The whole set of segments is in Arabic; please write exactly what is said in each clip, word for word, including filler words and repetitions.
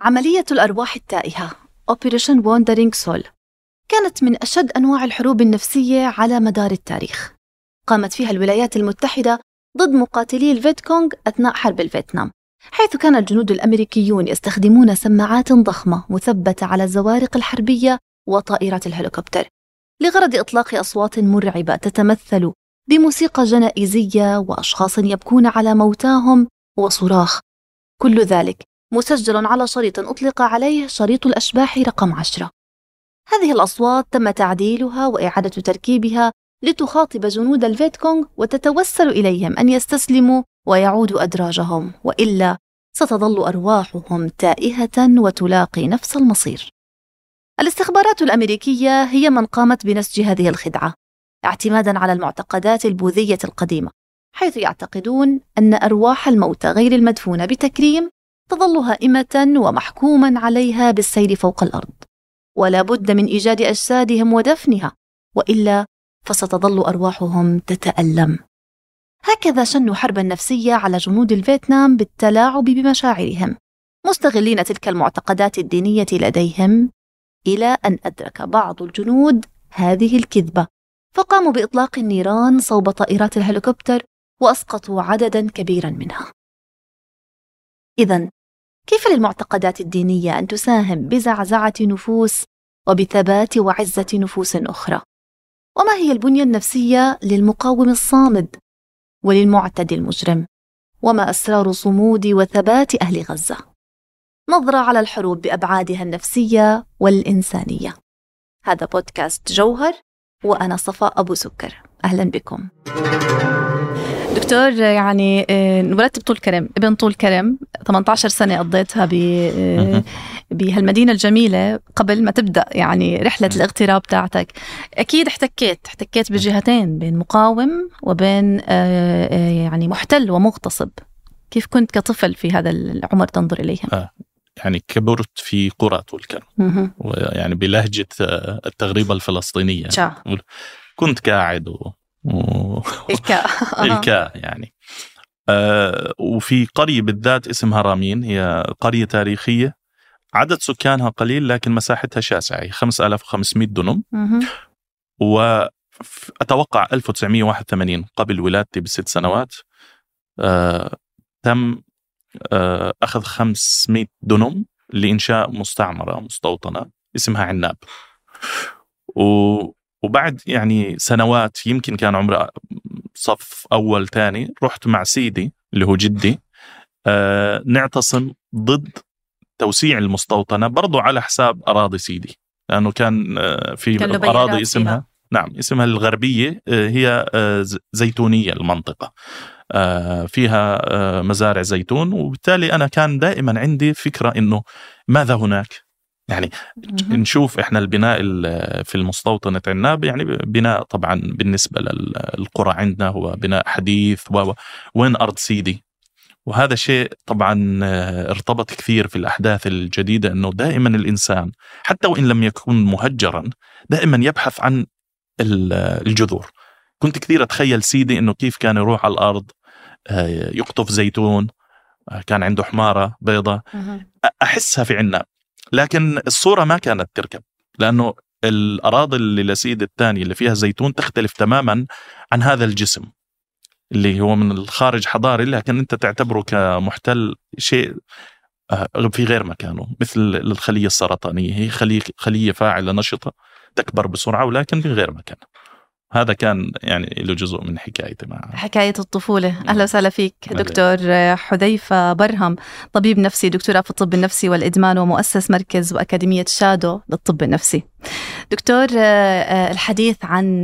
عملية الأرواح التائهة Operation Wandering Soul كانت من أشد أنواع الحروب النفسية على مدار التاريخ. قامت فيها الولايات المتحدة ضد مقاتلي الفيتكونغ أثناء حرب الفيتنام، حيث كان الجنود الأمريكيون يستخدمون سماعات ضخمة مثبتة على الزوارق الحربية وطائرات الهليكوبتر لغرض إطلاق أصوات مرعبة تتمثل بموسيقى جنائزية وأشخاص يبكون على موتاهم وصراخ، كل ذلك مسجل على شريط أطلق عليه شريط الأشباح رقم عشرة. هذه الأصوات تم تعديلها وإعادة تركيبها لتخاطب جنود الفيتكونغ وتتوسل إليهم أن يستسلموا ويعودوا أدراجهم، وإلا ستظل أرواحهم تائهة وتلاقي نفس المصير. الاستخبارات الأمريكية هي من قامت بنسج هذه الخدعة اعتماداً على المعتقدات البوذية القديمة، حيث يعتقدون أن أرواح الموتى غير المدفونة بتكريم تظل هائمة ومحكوما عليها بالسير فوق الأرض، ولا بد من إيجاد أجسادهم ودفنها، وإلا فستظل أرواحهم تتألم. هكذا شنوا حربا نفسية على جنود الفيتنام بالتلاعب بمشاعرهم، مستغلين تلك المعتقدات الدينية لديهم، إلى أن أدرك بعض الجنود هذه الكذبة، فقاموا بإطلاق النيران صوب طائرات الهليكوبتر وأسقطوا عددا كبيرا منها. إذن كيف للمعتقدات الدينية أن تساهم بزعزعة نفوس وبثبات وعزة نفوس أخرى؟ وما هي البنية النفسية للمقاوم الصامد وللمعتدي المجرم؟ وما أسرار صمود وثبات أهل غزة؟ نظرة على الحروب بأبعادها النفسية والإنسانية. هذا بودكاست جوهر، وأنا صفاء أبو سكر. أهلا بكم. دكتور، يعني انولدت بطول كرم، ابن طول كرم، ثمانية عشر سنة قضيتها بهالمدينة الجميلة قبل ما تبدأ يعني رحلة الاغتراب تاعتك. أكيد احتكيت احتكيت بجهتين، بين مقاوم وبين يعني محتل ومغتصب. كيف كنت كطفل في هذا العمر تنظر إليهم؟ آه. يعني كبرت في قرى طول كرم، يعني بلهجة التغريبة الفلسطينية. شا. كنت قاعد و... و... الكاء الكاء يعني آه وفي قرية بالذات اسمها رامين، هي قرية تاريخية عدد سكانها قليل لكن مساحتها شاسعة، خمسة آلاف وخمسمائة دنم. وأتوقع ألف وتسعمائة وواحد وثمانين قبل ولادتي بست سنوات آه تم آه أخذ خمسمائة دنم لإنشاء مستعمرة مستوطنة اسمها عناب. و وبعد يعني سنوات، يمكن كان عمره صف أول تاني، رحت مع سيدي اللي هو جدي آه نعتصم ضد توسيع المستوطنة، برضو على حساب أراضي سيدي، لأنه كان آه في كان أراضي اسمها فيها. نعم اسمها الغربية، آه هي آه زيتونية المنطقة، آه فيها آه مزارع زيتون، وبالتالي أنا كان دائما عندي فكرة إنه ماذا هناك. يعني نشوف إحنا البناء في المستوطنة عناب، يعني بناء طبعا بالنسبة للقرى عندنا هو بناء حديث، وين أرض سيدي. وهذا شيء طبعا ارتبط كثير في الأحداث الجديدة، أنه دائما الإنسان حتى وإن لم يكن مهجرا دائما يبحث عن الجذور. كنت كثير أتخيل سيدي أنه كيف كان يروح على الأرض يقطف زيتون، كان عنده حمارة بيضة، أحسها في عناب، لكن الصورة ما كانت تركب، لأنه الأراضي اللي لسيد الثاني اللي فيها زيتون تختلف تماما عن هذا الجسم اللي هو من الخارج حضاري، لكن أنت تعتبره كمحتل شيء في غير مكانه، مثل الخلية السرطانية، هي خلية, خلية فاعلة نشطة تكبر بسرعة ولكن في غير مكانه. هذا كان يعني له جزء من حكايتي مع حكاية الطفولة. أهلا وسهلا فيك دكتور حذيفة برهم، طبيب نفسي، دكتوراه في الطب النفسي والإدمان، ومؤسس مركز وأكاديمية شادو للطب النفسي. دكتور، الحديث عن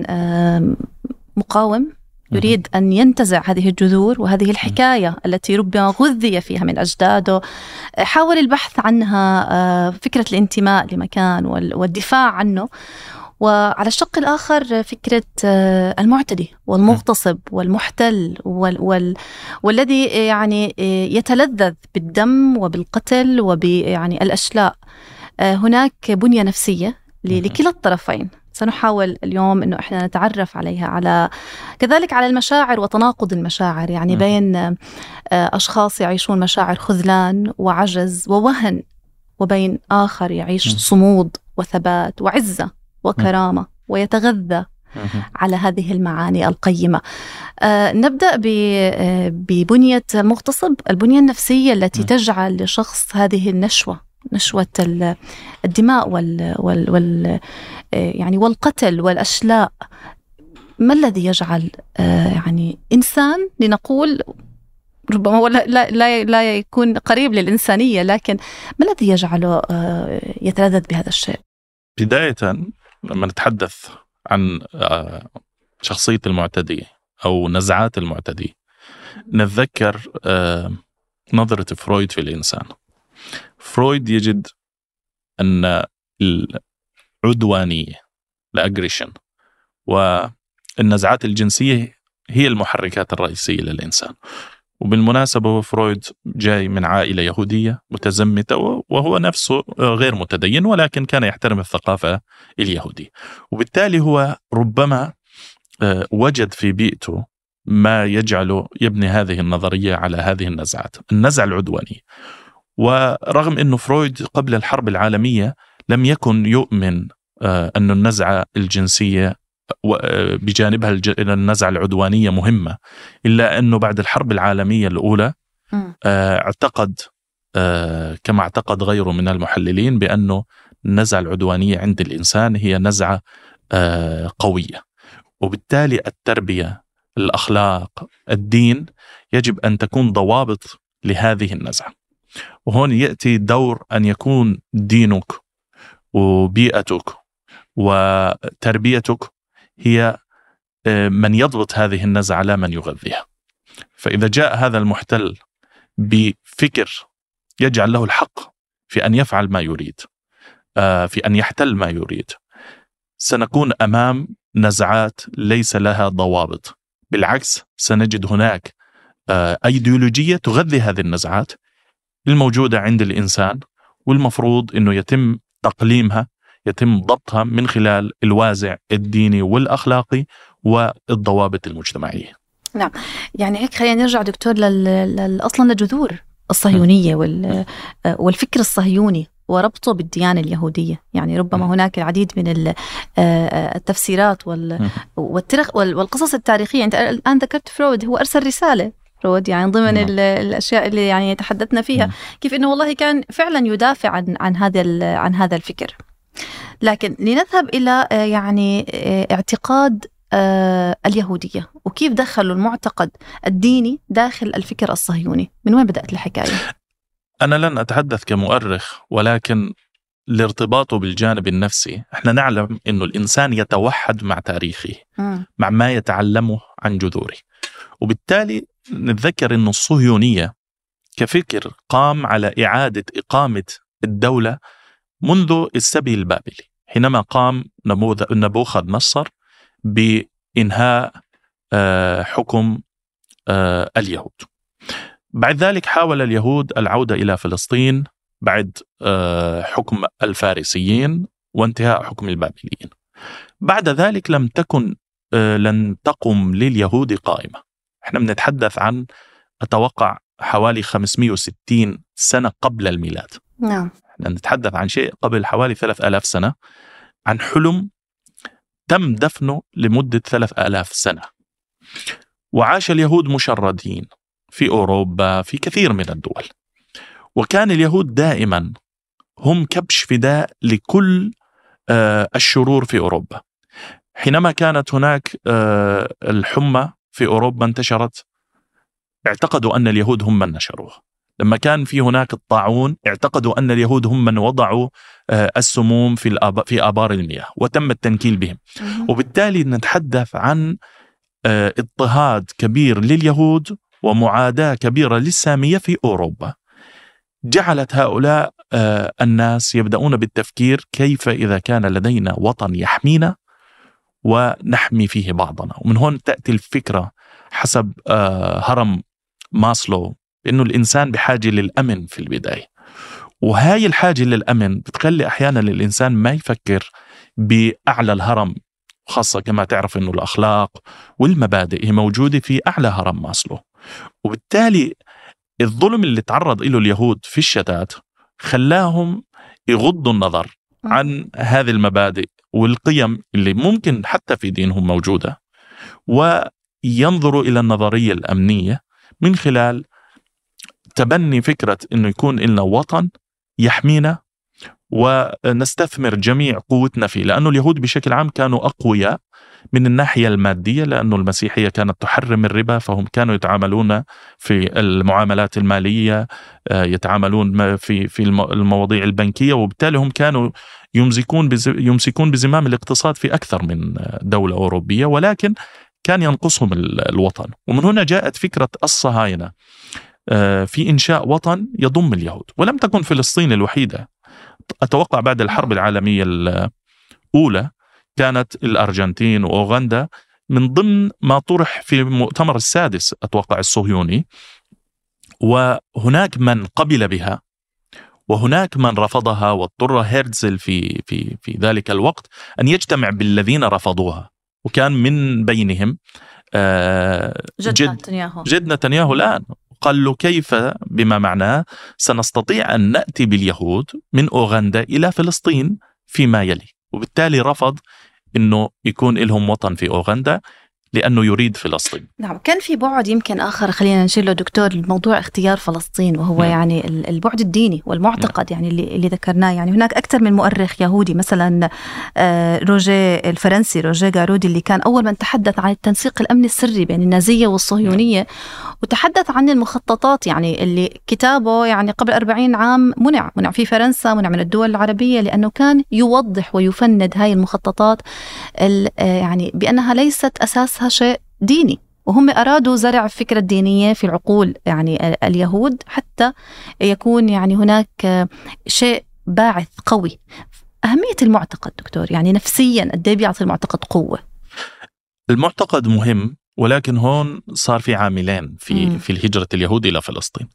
مقاوم يريد أن ينتزع هذه الجذور وهذه الحكاية التي ربما غذي فيها من أجداده، حاول البحث عنها، فكرة الانتماء لمكان والدفاع عنه، وعلى الشق الآخر فكرة المعتدي والمغتصب والمحتل وال وال والذي يعني يتلذذ بالدم وبالقتل وبيعني الأشلاء. هناك بنية نفسية لكلا الطرفين، سنحاول اليوم إنه إحنا نتعرف عليها، على كذلك على المشاعر وتناقض المشاعر، يعني بين أشخاص يعيشون مشاعر خذلان وعجز ووهن وبين آخر يعيش صمود وثبات وعزة وكرامة ويتغذى على هذه المعاني القيمة. آه نبدأ ببنية مغتصب، البنية النفسية التي تجعل لشخص هذه النشوة، نشوة الدماء وال وال وال يعني والقتل والأشلاء. ما الذي يجعل آه يعني إنسان، لنقول ربما ولا لا, لا, لا يكون قريب للإنسانية، لكن ما الذي يجعله آه يتلذذ بهذا الشيء؟ بداية لما نتحدث عن شخصية المعتدي أو نزعات المعتدي نتذكر نظرة فرويد في الإنسان. فرويد يجد أن العدوانية، الأجريشن والنزعات الجنسية هي المحركات الرئيسية للإنسان. وبالمناسبة فرويد جاي من عائلة يهودية متزمتة، وهو نفسه غير متدين، ولكن كان يحترم الثقافة اليهودية، وبالتالي هو ربما وجد في بيئته ما يجعله يبني هذه النظرية على هذه النزعات، النزعة العدوانية. ورغم أنه فرويد قبل الحرب العالمية لم يكن يؤمن أن النزعة الجنسية بجانبها النزعة العدوانية مهمة، إلا أنه بعد الحرب العالمية الأولى اعتقد كما اعتقد غيره من المحللين بأنه النزعة العدوانية عند الإنسان هي نزعة قوية، وبالتالي التربية، الأخلاق، الدين يجب أن تكون ضوابط لهذه النزعة. وهون يأتي دور أن يكون دينك وبيئتك وتربيتك هي من يضبط هذه النزعة لا من يغذيها. فإذا جاء هذا المحتل بفكر يجعل له الحق في أن يفعل ما يريد، في أن يحتل ما يريد، سنكون أمام نزعات ليس لها ضوابط. بالعكس سنجد هناك أيديولوجية تغذي هذه النزعات الموجودة عند الإنسان، والمفروض أنه يتم تقليمها، يتم ضبطها من خلال الوازع الديني والأخلاقي والضوابط المجتمعية. نعم، يعني هيك خلينا نرجع دكتور لل أصلا لجذور الصهيونية والفكر الصهيوني وربطه بالديانة اليهودية. يعني ربما هناك العديد من التفسيرات والقصص التاريخية. أنت الآن ذكرت فرويد، هو أرسل رسالة فرويد يعني ضمن الأشياء اللي يعني تحدثنا فيها، كيف إنه والله كان فعلا يدافع عن عن هذا عن هذا الفكر. لكن لنذهب إلى يعني اعتقاد اليهودية وكيف دخلوا المعتقد الديني داخل الفكر الصهيوني. من وين بدأت الحكاية؟ أنا لن أتحدث كمؤرخ، ولكن لارتباطه بالجانب النفسي احنا نعلم إنه الإنسان يتوحد مع تاريخه، م. مع ما يتعلمه عن جذوره. وبالتالي نتذكر إنه الصهيونية كفكر قام على إعادة إقامة الدولة منذ السبي البابلي، حينما قام نبوخذ نصر بإنهاء حكم اليهود. بعد ذلك حاول اليهود العودة إلى فلسطين بعد حكم الفارسيين وانتهاء حكم البابليين. بعد ذلك لم تكن لن تقم لليهود قائمة. احنا بنتحدث عن أتوقع حوالي خمسمائة وستين سنة قبل الميلاد. نعم. احنا نتحدث عن شيء قبل حوالي ثلاث آلاف سنة، عن حلم تم دفنه لمدة ثلاث آلاف سنة. وعاش اليهود مشردين في أوروبا في كثير من الدول، وكان اليهود دائما هم كبش فداء لكل الشرور في أوروبا. حينما كانت هناك الحمى في أوروبا انتشرت، اعتقدوا أن اليهود هم من نشروها. لما كان في هناك الطاعون اعتقدوا أن اليهود هم من وضعوا السموم في الآب... في آبار المياه وتم التنكيل بهم. وبالتالي نتحدث عن اضطهاد كبير لليهود ومعاداة كبيرة للسامية في أوروبا، جعلت هؤلاء الناس يبدأون بالتفكير كيف إذا كان لدينا وطن يحمينا ونحمي فيه بعضنا. ومن هون تأتي الفكرة حسب هرم ماسلو إنه الإنسان بحاجة للأمن في البداية، وهاي الحاجة للأمن بتخلي أحيانا الإنسان ما يفكر بأعلى الهرم، خاصة كما تعرف إنه الأخلاق والمبادئ هي موجودة في أعلى هرم ماسلو. وبالتالي الظلم اللي تعرض له اليهود في الشتات خلاهم يغضوا النظر عن هذه المبادئ والقيم اللي ممكن حتى في دينهم موجودة، وينظروا إلى النظرية الأمنية من خلال تبني فكرة إنه يكون لنا وطن يحمينا ونستثمر جميع قوتنا فيه. لأنه اليهود بشكل عام كانوا أقوياء من الناحية المادية، لأنه المسيحية كانت تحرم الربا، فهم كانوا يتعاملون في المعاملات المالية، يتعاملون في في المواضيع البنكية، وبالتالي هم كانوا يمسكون يمسكون بزمام الاقتصاد في أكثر من دولة أوروبية، ولكن كان ينقصهم الوطن. ومن هنا جاءت فكرة الصهاينة في إنشاء وطن يضم اليهود. ولم تكن فلسطين الوحيدة، أتوقع بعد الحرب العالمية الأولى كانت الأرجنتين وأوغندا من ضمن ما طرح في مؤتمر السادس أتوقع الصهيوني، وهناك من قبل بها وهناك من رفضها، واضطر هيرتزل في في في ذلك الوقت أن يجتمع بالذين رفضوها، وكان من بينهم جد نتنياهو. جد نتنياهو الآن قال له كيف، بما معناه سنستطيع أن نأتي باليهود من أوغندا إلى فلسطين فيما يلي، وبالتالي رفض أنه يكون لهم وطن في أوغندا لأنه يريد فلسطين. نعم. كان في بعد يمكن آخر خلينا نشير له دكتور، الموضوع اختيار فلسطين، وهو نعم. يعني البعد الديني والمعتقد، نعم. يعني اللي, اللي ذكرناه. يعني هناك أكثر من مؤرخ يهودي، مثلا روجيه الفرنسي روجيه جارودي اللي كان أول من تحدث عن التنسيق الأمني السري بين النازية والصهيونية، نعم. وتحدث عن المخططات، يعني اللي كتابه يعني قبل أربعين عام منع منع في فرنسا، منع من الدول العربية، لأنه كان يوضح ويفند هاي المخططات يعني بأنها ليست أساسها شيء ديني، وهم أرادوا زرع فكرة دينية في العقول يعني اليهود حتى يكون يعني هناك شيء باعث قوي. أهمية المعتقد دكتور، يعني نفسيا قد ايه بيعطي المعتقد قوة؟ المعتقد مهم، ولكن هون صار في عاملين في م. في الهجرة اليهود إلى فلسطين.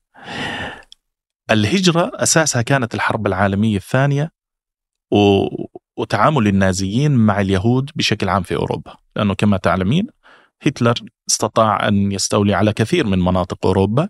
الهجرة أساسها كانت الحرب العالمية الثانية و... وتعامل النازيين مع اليهود بشكل عام في أوروبا، لأنه كما تعلمين هتلر استطاع أن يستولي على كثير من مناطق أوروبا،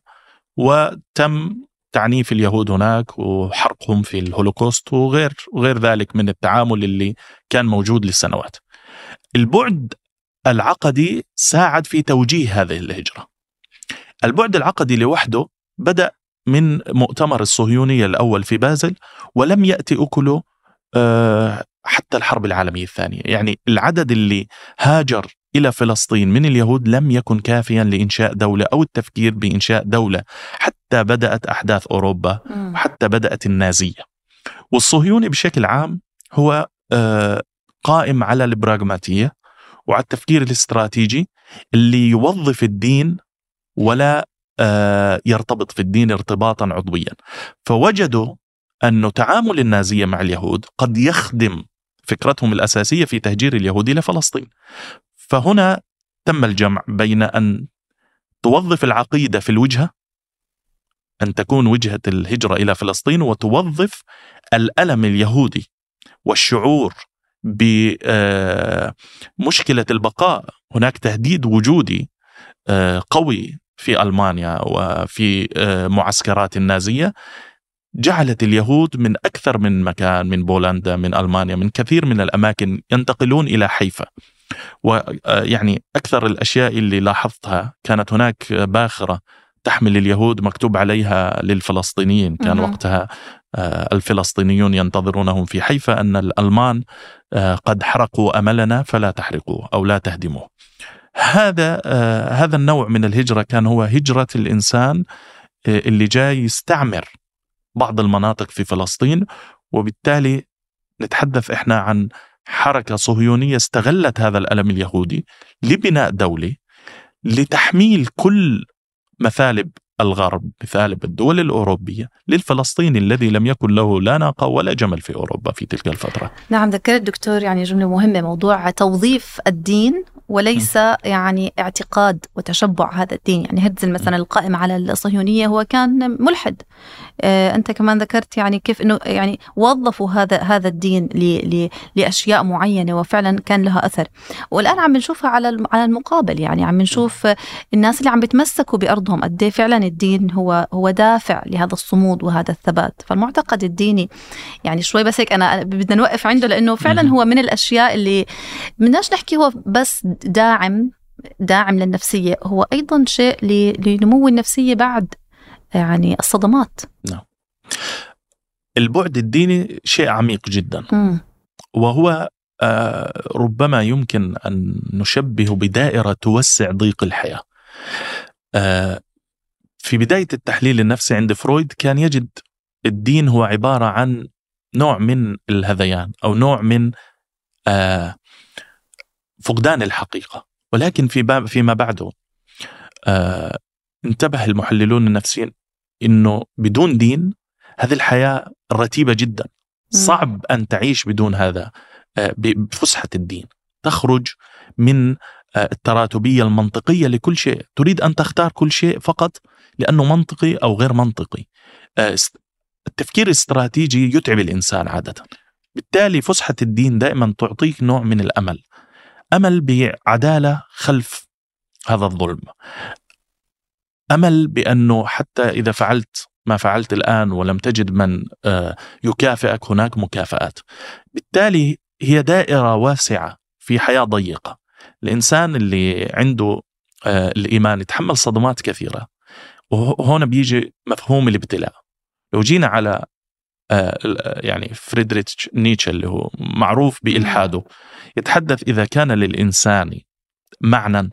وتم تعنيف اليهود هناك وحرقهم في الهولوكوست وغير وغير ذلك من التعامل اللي كان موجود للسنوات. البعد العقدي ساعد في توجيه هذه الهجرة. البعد العقدي لوحده بدأ من مؤتمر الصهيونية الأول في بازل، ولم يأتي أكله حتى الحرب العالمية الثانية. يعني العدد اللي هاجر إلى فلسطين من اليهود لم يكن كافيا لإنشاء دولة أو التفكير بإنشاء دولة، حتى بدأت أحداث أوروبا وحتى بدأت النازية. والصهيوني بشكل عام هو قائم على البراغماتية وعلى التفكير الاستراتيجي اللي يوظف الدين ولا يرتبط في الدين ارتباطا عضويا. فوجدوا أن تعامل النازية مع اليهود قد يخدم فكرتهم الأساسية في تهجير اليهود إلى فلسطين. فهنا تم الجمع بين أن توظف العقيدة في الوجهة، أن تكون وجهة الهجرة إلى فلسطين، وتوظف الألم اليهودي والشعور بمشكلة البقاء. هناك تهديد وجودي قوي في ألمانيا وفي معسكرات النازية، جعلت اليهود من أكثر من مكان، من بولندا، من ألمانيا، من كثير من الأماكن ينتقلون إلى حيفا. ويعني أكثر الأشياء اللي لاحظتها كانت هناك باخرة تحمل اليهود مكتوب عليها للفلسطينيين، كان وقتها الفلسطينيون ينتظرونهم في حيفا أن الألمان قد حرقوا أملنا فلا تحرقوه أو لا تهدموه. هذا هذا النوع من الهجرة كان هو هجرة الإنسان اللي جاي يستعمر بعض المناطق في فلسطين. وبالتالي نتحدث إحنا عن حركة صهيونية استغلت هذا الألم اليهودي لبناء دولة، لتحميل كل مثالب الغرب، مثالب الدول الأوروبية، للفلسطيني الذي لم يكن له لا ناقة ولا جمل في أوروبا في تلك الفترة. نعم، ذكرت دكتور يعني جملة مهمة، موضوع توظيف الدين وليس يعني اعتقاد وتشبع هذا الدين. يعني هرتزل مثلا القائم على الصهيونية هو كان ملحد. آه أنت كمان ذكرت يعني كيف إنه يعني وظفوا هذا هذا الدين ل لأشياء معينة وفعلا كان لها أثر. والآن عم نشوفها على على المقابل، يعني عم نشوف الناس اللي عم بيتمسكوا بأرضهم قد إيه فعلا الدين هو هو دافع لهذا الصمود وهذا الثبات. فالمعتقد الديني يعني شوي بس هيك أنا بدنا نوقف عنده، لأنه فعلا هو من الأشياء اللي بدناش نحكي هو بس داعم داعم للنفسية، هو أيضا شيء لنمو النفسية بعد يعني الصدمات. نعم. البعد الديني شيء عميق جدا، م. وهو آه ربما يمكن أن نشبه بدائرة توسع ضيق الحياة. آه في بداية التحليل النفسي عند فرويد كان يجد الدين هو عبارة عن نوع من الهذيان أو نوع من آه فقدان الحقيقة. ولكن في باب فيما بعده آه انتبه المحللون النفسيين إنه بدون دين هذه الحياة رتيبة جدا، صعب أن تعيش بدون هذا آه بفسحة الدين. تخرج من آه التراتبية المنطقية لكل شيء، تريد أن تختار كل شيء فقط لأنه منطقي أو غير منطقي. آه التفكير الاستراتيجي يتعب الإنسان عادة، بالتالي فسحة الدين دائما تعطيك نوع من الأمل، أمل بعدالة خلف هذا الظلم، أمل بأنه حتى إذا فعلت ما فعلت الآن ولم تجد من يكافئك هناك مكافآت. بالتالي هي دائرة واسعة في حياة ضيقة. الإنسان اللي عنده الإيمان يتحمل صدمات كثيرة، وهنا بيجي مفهوم الابتلاء. لو جينا على يعني فريدريتش نيتشه اللي هو معروف بإلحاده، يتحدث إذا كان للإنسان معنى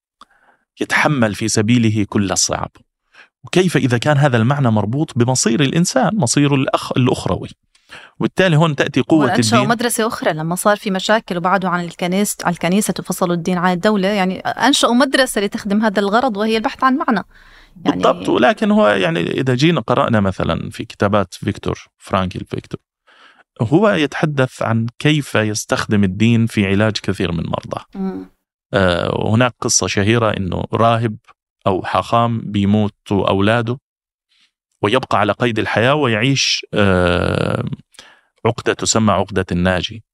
يتحمل في سبيله كل الصعاب، وكيف إذا كان هذا المعنى مربوط بمصير الإنسان، مصير الأخ الأخروي. وبالتالي هون تأتي قوة الدين. أنشأوا مدرسة أخرى لما صار في مشاكل وبعدوا عن الكنيسة عن الكنيسة وفصلوا الدين عن الدولة، يعني أنشأوا مدرسة لتخدم هذا الغرض وهي البحث عن معنى. يعني بالضبط. ولكن هو يعني إذا جينا قرأنا مثلا في كتابات فيكتور فرانكل فيكتور، هو يتحدث عن كيف يستخدم الدين في علاج كثير من مرضى. آه وهناك قصة شهيرة إنه راهب أو حاخام بيموت أولاده ويبقى على قيد الحياة ويعيش آه عقدة تسمى عقدة الناجي.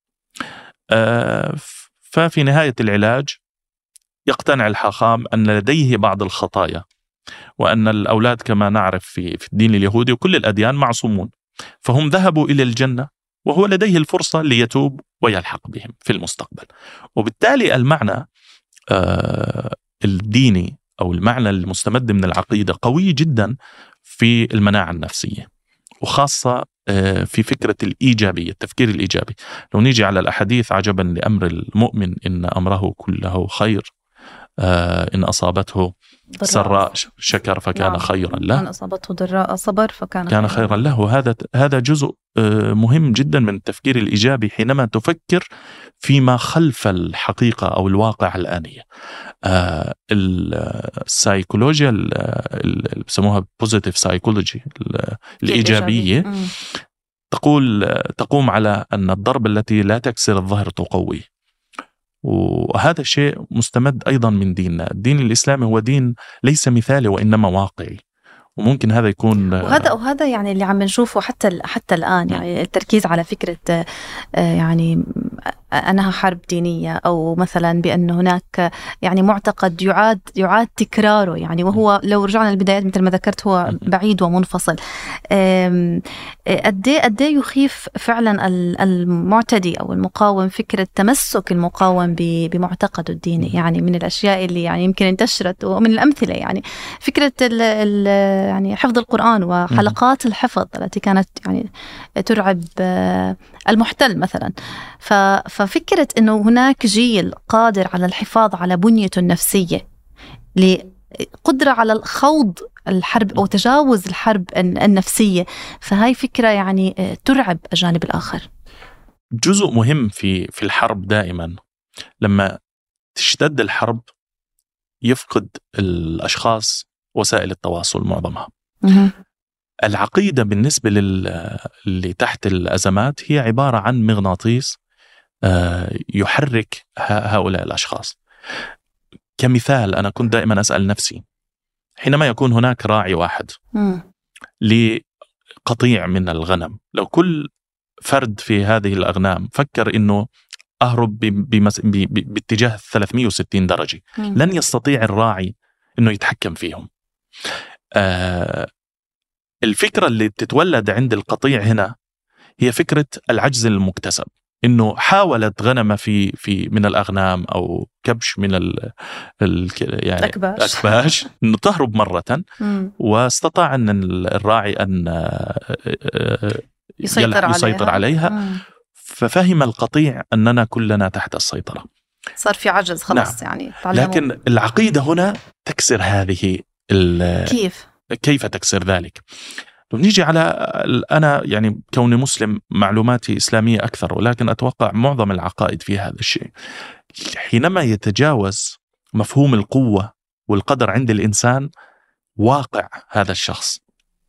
آه ففي نهاية العلاج يقتنع الحاخام أن لديه بعض الخطايا، وأن الأولاد كما نعرف في في الدين اليهودي وكل الأديان معصومون، فهم ذهبوا إلى الجنة وهو لديه الفرصة ليتوب ويلحق بهم في المستقبل. وبالتالي المعنى آه الديني أو المعنى المستمد من العقيدة قوي جدا في المناعة النفسية، وخاصة آه في فكرة الإيجابية، التفكير الإيجابي. لو نيجي على الأحاديث: عجبا لأمر المؤمن إن أمره كله خير، آه إن أصابته سراء شكر فكان نعم. خيرا له، إن أصابته ضراء صبر فكان كان خيرا, خيرا له. هذا هذا جزء مهم جدا من التفكير الإيجابي حينما تفكر فيما خلف الحقيقة أو الواقع الآنية. آه السايكولوجيا اللي بسموها بوزيتيف سايكولوجي الإيجابية تقول تقوم على أن الضرب التي لا تكسر الظهر تقوي، وهذا الشيء مستمد أيضا من ديننا. الدين الإسلامي هو دين ليس مثالي وإنما واقعي، وممكن هذا يكون وهذا وهذا يعني اللي عم نشوفه حتى حتى الآن، يعني التركيز على فكرة يعني أنها حرب دينية، أو مثلا بأن هناك يعني معتقد يعاد يعاد تكراره، يعني وهو لو رجعنا للبدايات مثل ما ذكرت هو بعيد ومنفصل. قد ايه قد ايه يخيف فعلا المعتدي أو المقاوم فكرة تمسك المقاوم بمعتقده الديني. يعني من الأشياء اللي يعني يمكن انتشرت ومن الأمثلة يعني فكرة ال ال يعني حفظ القرآن وحلقات الحفظ التي كانت يعني ترعب المحتل مثلا. ففكرة أنه هناك جيل قادر على الحفاظ على بنيته النفسية، لقدرة على الخوض الحرب أو تجاوز الحرب النفسية، فهاي فكرة يعني ترعب الجانب الآخر. جزء مهم في في الحرب دائما لما تشتد الحرب يفقد الأشخاص وسائل التواصل معظمها. العقيدة بالنسبة للي تحت الأزمات هي عبارة عن مغناطيس يحرك هؤلاء الأشخاص. كمثال أنا كنت دائما أسأل نفسي حينما يكون هناك راعي واحد لقطيع من الغنم، لو كل فرد في هذه الأغنام فكر إنه أهرب بمس... ب... ب... باتجاه ثلاثمئة وستين درجة، مم. لن يستطيع الراعي إنه يتحكم فيهم. آه... الفكرة اللي تتولد عند القطيع هنا هي فكرة العجز المكتسب، إنه حاولت غنمة في في من الأغنام أو كبش من ال... ال... يعني أكباش, أكباش إنه تهرب مرة، مم. واستطاع أن الراعي أن يسيطر, يسيطر عليها, عليها. ففهم القطيع أننا كلنا تحت السيطرة، صار في عجز خلاص. نعم. يعني تعلموا. لكن العقيدة هنا تكسر هذه كيف كيف تكسر ذلك؟ نيجي على أنا يعني كوني مسلم معلوماتي إسلامية أكثر، ولكن أتوقع معظم العقائد في هذا الشيء. حينما يتجاوز مفهوم القوة والقدر عند الإنسان واقع هذا الشخص،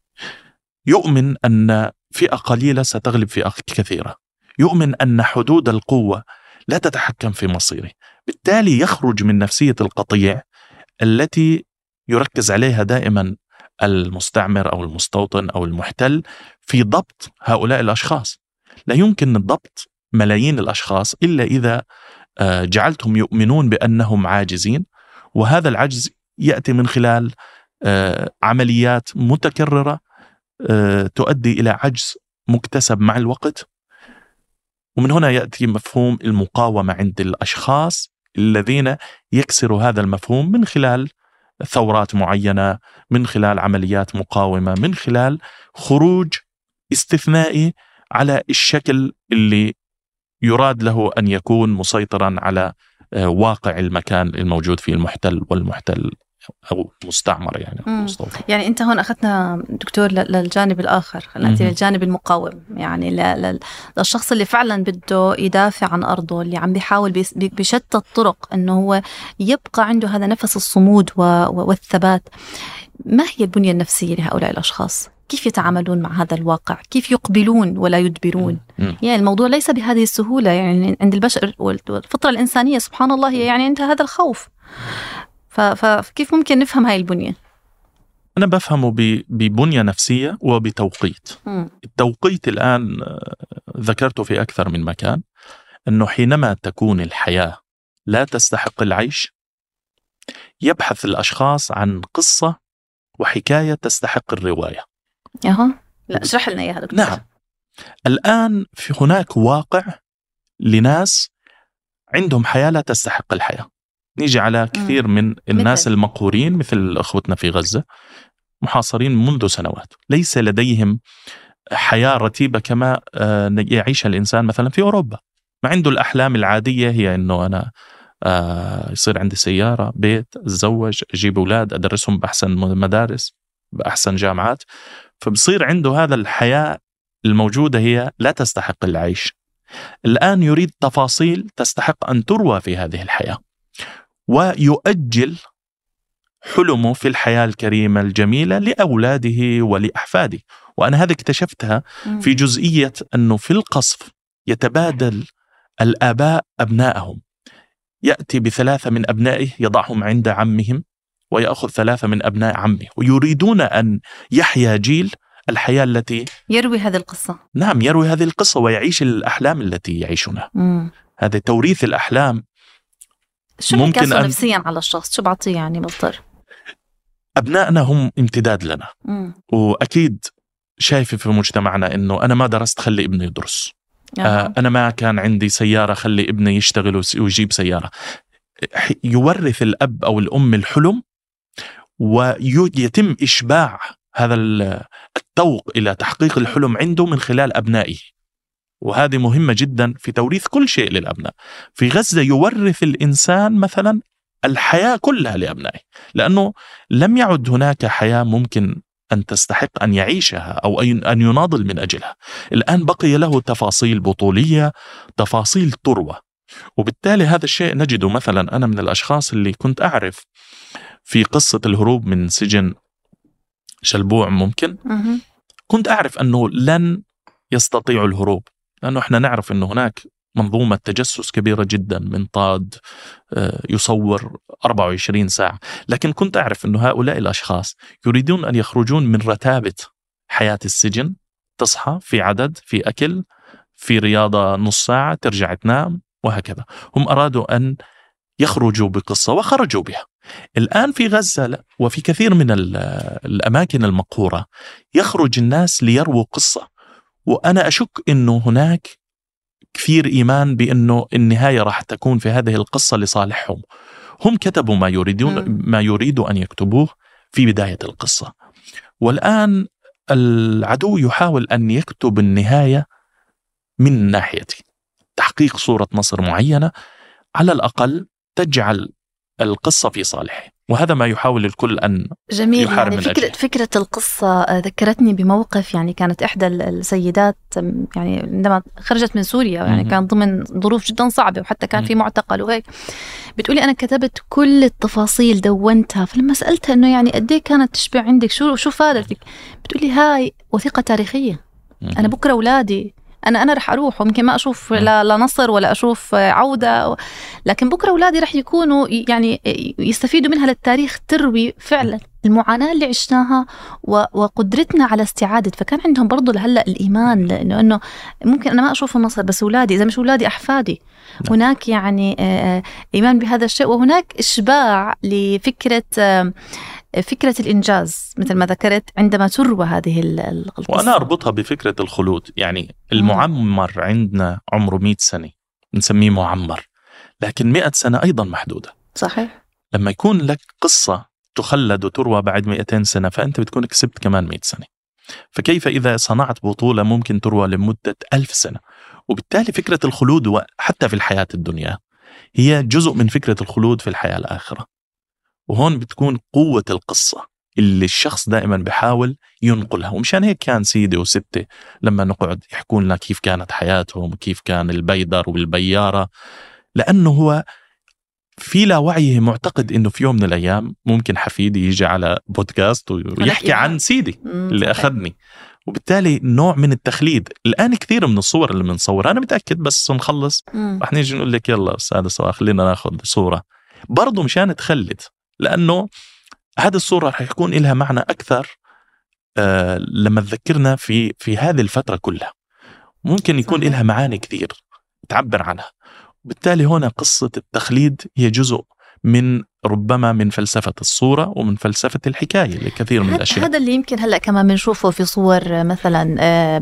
يؤمن أن فئة قليلة ستغلب فئة كثيرة، يؤمن أن حدود القوة لا تتحكم في مصيره، بالتالي يخرج من نفسية القطيع التي يركز عليها دائما المستعمر أو المستوطن أو المحتل في ضبط هؤلاء الأشخاص. لا يمكن ضبط ملايين الأشخاص إلا إذا جعلتهم يؤمنون بأنهم عاجزين، وهذا العجز يأتي من خلال عمليات متكررة تؤدي إلى عجز مكتسب مع الوقت. ومن هنا يأتي مفهوم المقاومة عند الأشخاص الذين يكسروا هذا المفهوم من خلال ثورات معينة، من خلال عمليات مقاومة، من خلال خروج استثنائي على الشكل اللي يراد له أن يكون مسيطرا على واقع المكان الموجود فيه المحتل والمحتل أو مستعمر يعني. يعني أنت هون أخذنا دكتور للجانب الآخر، نأتي للجانب المقاوم، يعني للشخص اللي فعلا بده يدافع عن أرضه، اللي عم بيحاول بشتى الطرق أنه هو يبقى عنده هذا نفس الصمود والثبات. ما هي البنية النفسية لهؤلاء الأشخاص؟ كيف يتعاملون مع هذا الواقع؟ كيف يقبلون ولا يدبرون؟ مم. يعني الموضوع ليس بهذه السهولة، يعني عند البشر والفطرة الإنسانية سبحان الله هي يعني عندها هذا الخوف. فكيف ممكن نفهم هاي البنية؟ أنا بفهمه ببنية نفسية وبتوقيت. م. التوقيت الآن ذكرته في أكثر من مكان، أنه حينما تكون الحياة لا تستحق العيش، يبحث الأشخاص عن قصة وحكاية تستحق الرواية. أها، لا اشرح لنا إياها دكتور. نعم، الآن في هناك واقع لناس عندهم حياة لا تستحق الحياة. نيجي على كثير من الناس مثل. المقهورين مثل أخوتنا في غزة، محاصرين منذ سنوات، ليس لديهم حياة رتيبة كما يعيشها الإنسان مثلا في أوروبا. ما عنده الأحلام العادية، هي أنه أنا يصير عندي سيارة، بيت، أتزوج، أجيب أولاد، أدرسهم بأحسن مدارس، بأحسن جامعات. فبصير عنده هذا الحياة الموجودة هي لا تستحق العيش. الآن يريد تفاصيل تستحق أن تروى في هذه الحياة، ويؤجل حلمه في الحياة الكريمة الجميلة لأولاده ولأحفاده. وأنا هذا اكتشفتها في جزئية أنه في القصف يتبادل الآباء أبنائهم، يأتي بثلاثة من أبنائه يضعهم عند عمهم، ويأخذ ثلاثة من أبناء عمه، ويريدون أن يحيا جيل الحياة التي يروي هذه القصة. نعم، يروي هذه القصة ويعيش الأحلام التي يعيشونها. مم. هذا توريث الأحلام. شو ممكن أن... نفسيا على الشخص شو بعطيه يعني مصدر؟ أبنائنا هم امتداد لنا. مم. وأكيد شايف في مجتمعنا إنه أنا ما درست خلي ابني يدرس. آه. أنا ما كان عندي سيارة خلي ابني يشتغل ويجيب سيارة. يورث الأب أو الأم الحلم، ويتم إشباع هذا التوق إلى تحقيق الحلم عنده من خلال أبنائه. وهذه مهمة جدا في توريث كل شيء للأبناء. في غزة يورث الإنسان مثلا الحياة كلها لأبنائه، لأنه لم يعد هناك حياة ممكن أن تستحق أن يعيشها أو أن يناضل من أجلها. الآن بقي له تفاصيل بطولية، تفاصيل تروى. وبالتالي هذا الشيء نجده مثلا أنا من الأشخاص اللي كنت أعرف في قصة الهروب من سجن شلبوع ممكن كنت أعرف أنه لن يستطيعوا الهروب، لأنه إحنا نعرف أنه هناك منظومة تجسس كبيرة جدا، منطاد يصور أربعة وعشرين ساعة. لكن كنت أعرف أن هؤلاء الأشخاص يريدون أن يخرجون من رتابة حياة السجن، تصحى في عدد، في أكل، في رياضة نص ساعة، ترجع تنام وهكذا. هم أرادوا أن يخرجوا بقصة وخرجوا بها. الآن في غزة وفي كثير من الأماكن المقهورة يخرج الناس ليرووا قصة، وأنا أشك أنه هناك كثير إيمان بأنه النهاية راح تكون في هذه القصة لصالحهم. هم كتبوا ما يريدون ما يريدوا أن يكتبوه في بداية القصة، والآن العدو يحاول أن يكتب النهاية من ناحيتي، تحقيق صورة نصر معينة على الأقل تجعل القصة في صالحه، وهذا ما يحاول الكل أن جميل. يحارب يعني من فكرة, أجله. فكرة القصة ذكرتني بموقف، يعني كانت إحدى السيدات يعني عندما خرجت من سوريا، يعني كان ضمن ظروف جدا صعبة وحتى كان في معتقل وهيك، بتقولي أنا كتبت كل التفاصيل دونتها. فلما سألتها إنه يعني قد إيه كانت تشبع عندك، شو شو فادتك، بتقولي هاي وثيقة تاريخية. أنا بكرة أولادي أنا أنا رح أروح وممكن ما أشوف لا, لا نصر ولا أشوف عودة، لكن بكرة أولادي رح يكونوا يعني يستفيدوا منها للتاريخ، تروي فعلا المعاناة اللي عشناها وقدرتنا على استعادة. فكان عندهم برضو لهلأ الإيمان، لأنه إنه ممكن أنا ما أشوف النصر بس أولادي، إذا مش أولادي أحفادي. هناك يعني إيمان بهذا الشيء، وهناك إشباع لفكرة فكرة الإنجاز مثل ما ذكرت عندما تروى هذه القصة. وأنا أربطها بفكرة الخلود. يعني المعمر عندنا عمره مئة سنة نسميه معمر، لكن مئة سنة أيضا محدودة. صحيح. لما يكون لك قصة تخلد وتروى بعد مئتين سنة، فأنت بتكون كسبت كمان مئة سنة. فكيف إذا صنعت بطولة ممكن تروى لمدة ألف سنة؟ وبالتالي فكرة الخلود وحتى في الحياة الدنيا هي جزء من فكرة الخلود في الحياة الآخرة. وهون بتكون قوة القصة اللي الشخص دائما بيحاول ينقلها. ومشان هيك كان سيدي وستي لما نقعد يحكون لنا كيف كانت حياتهم، كيف كان البيدر والبيارة، لأنه هو في لا وعيه معتقد إنه في يوم من الأيام ممكن حفيدي يجي على بودكاست ويحكي عن سيدي اللي أخذني. وبالتالي نوع من التخليد. الآن كثير من الصور اللي بنصور أنا متأكد بس نخلص رح نيجي نقول لك يلا أستاذ سواء خلينا ناخذ صورة برضو مشان تخلد، لأنه هذه الصورة رح يكون لها معنى أكثر آه لما تذكرنا في في هذه الفترة كلها. ممكن يكون لها معاني كثير تعبر عنها. بالتالي هنا قصة التخليد هي جزء من ربما من فلسفة الصورة ومن فلسفة الحكاية لكثير من الأشياء. هذا اللي يمكن هلأ كمان بنشوفه في صور مثلا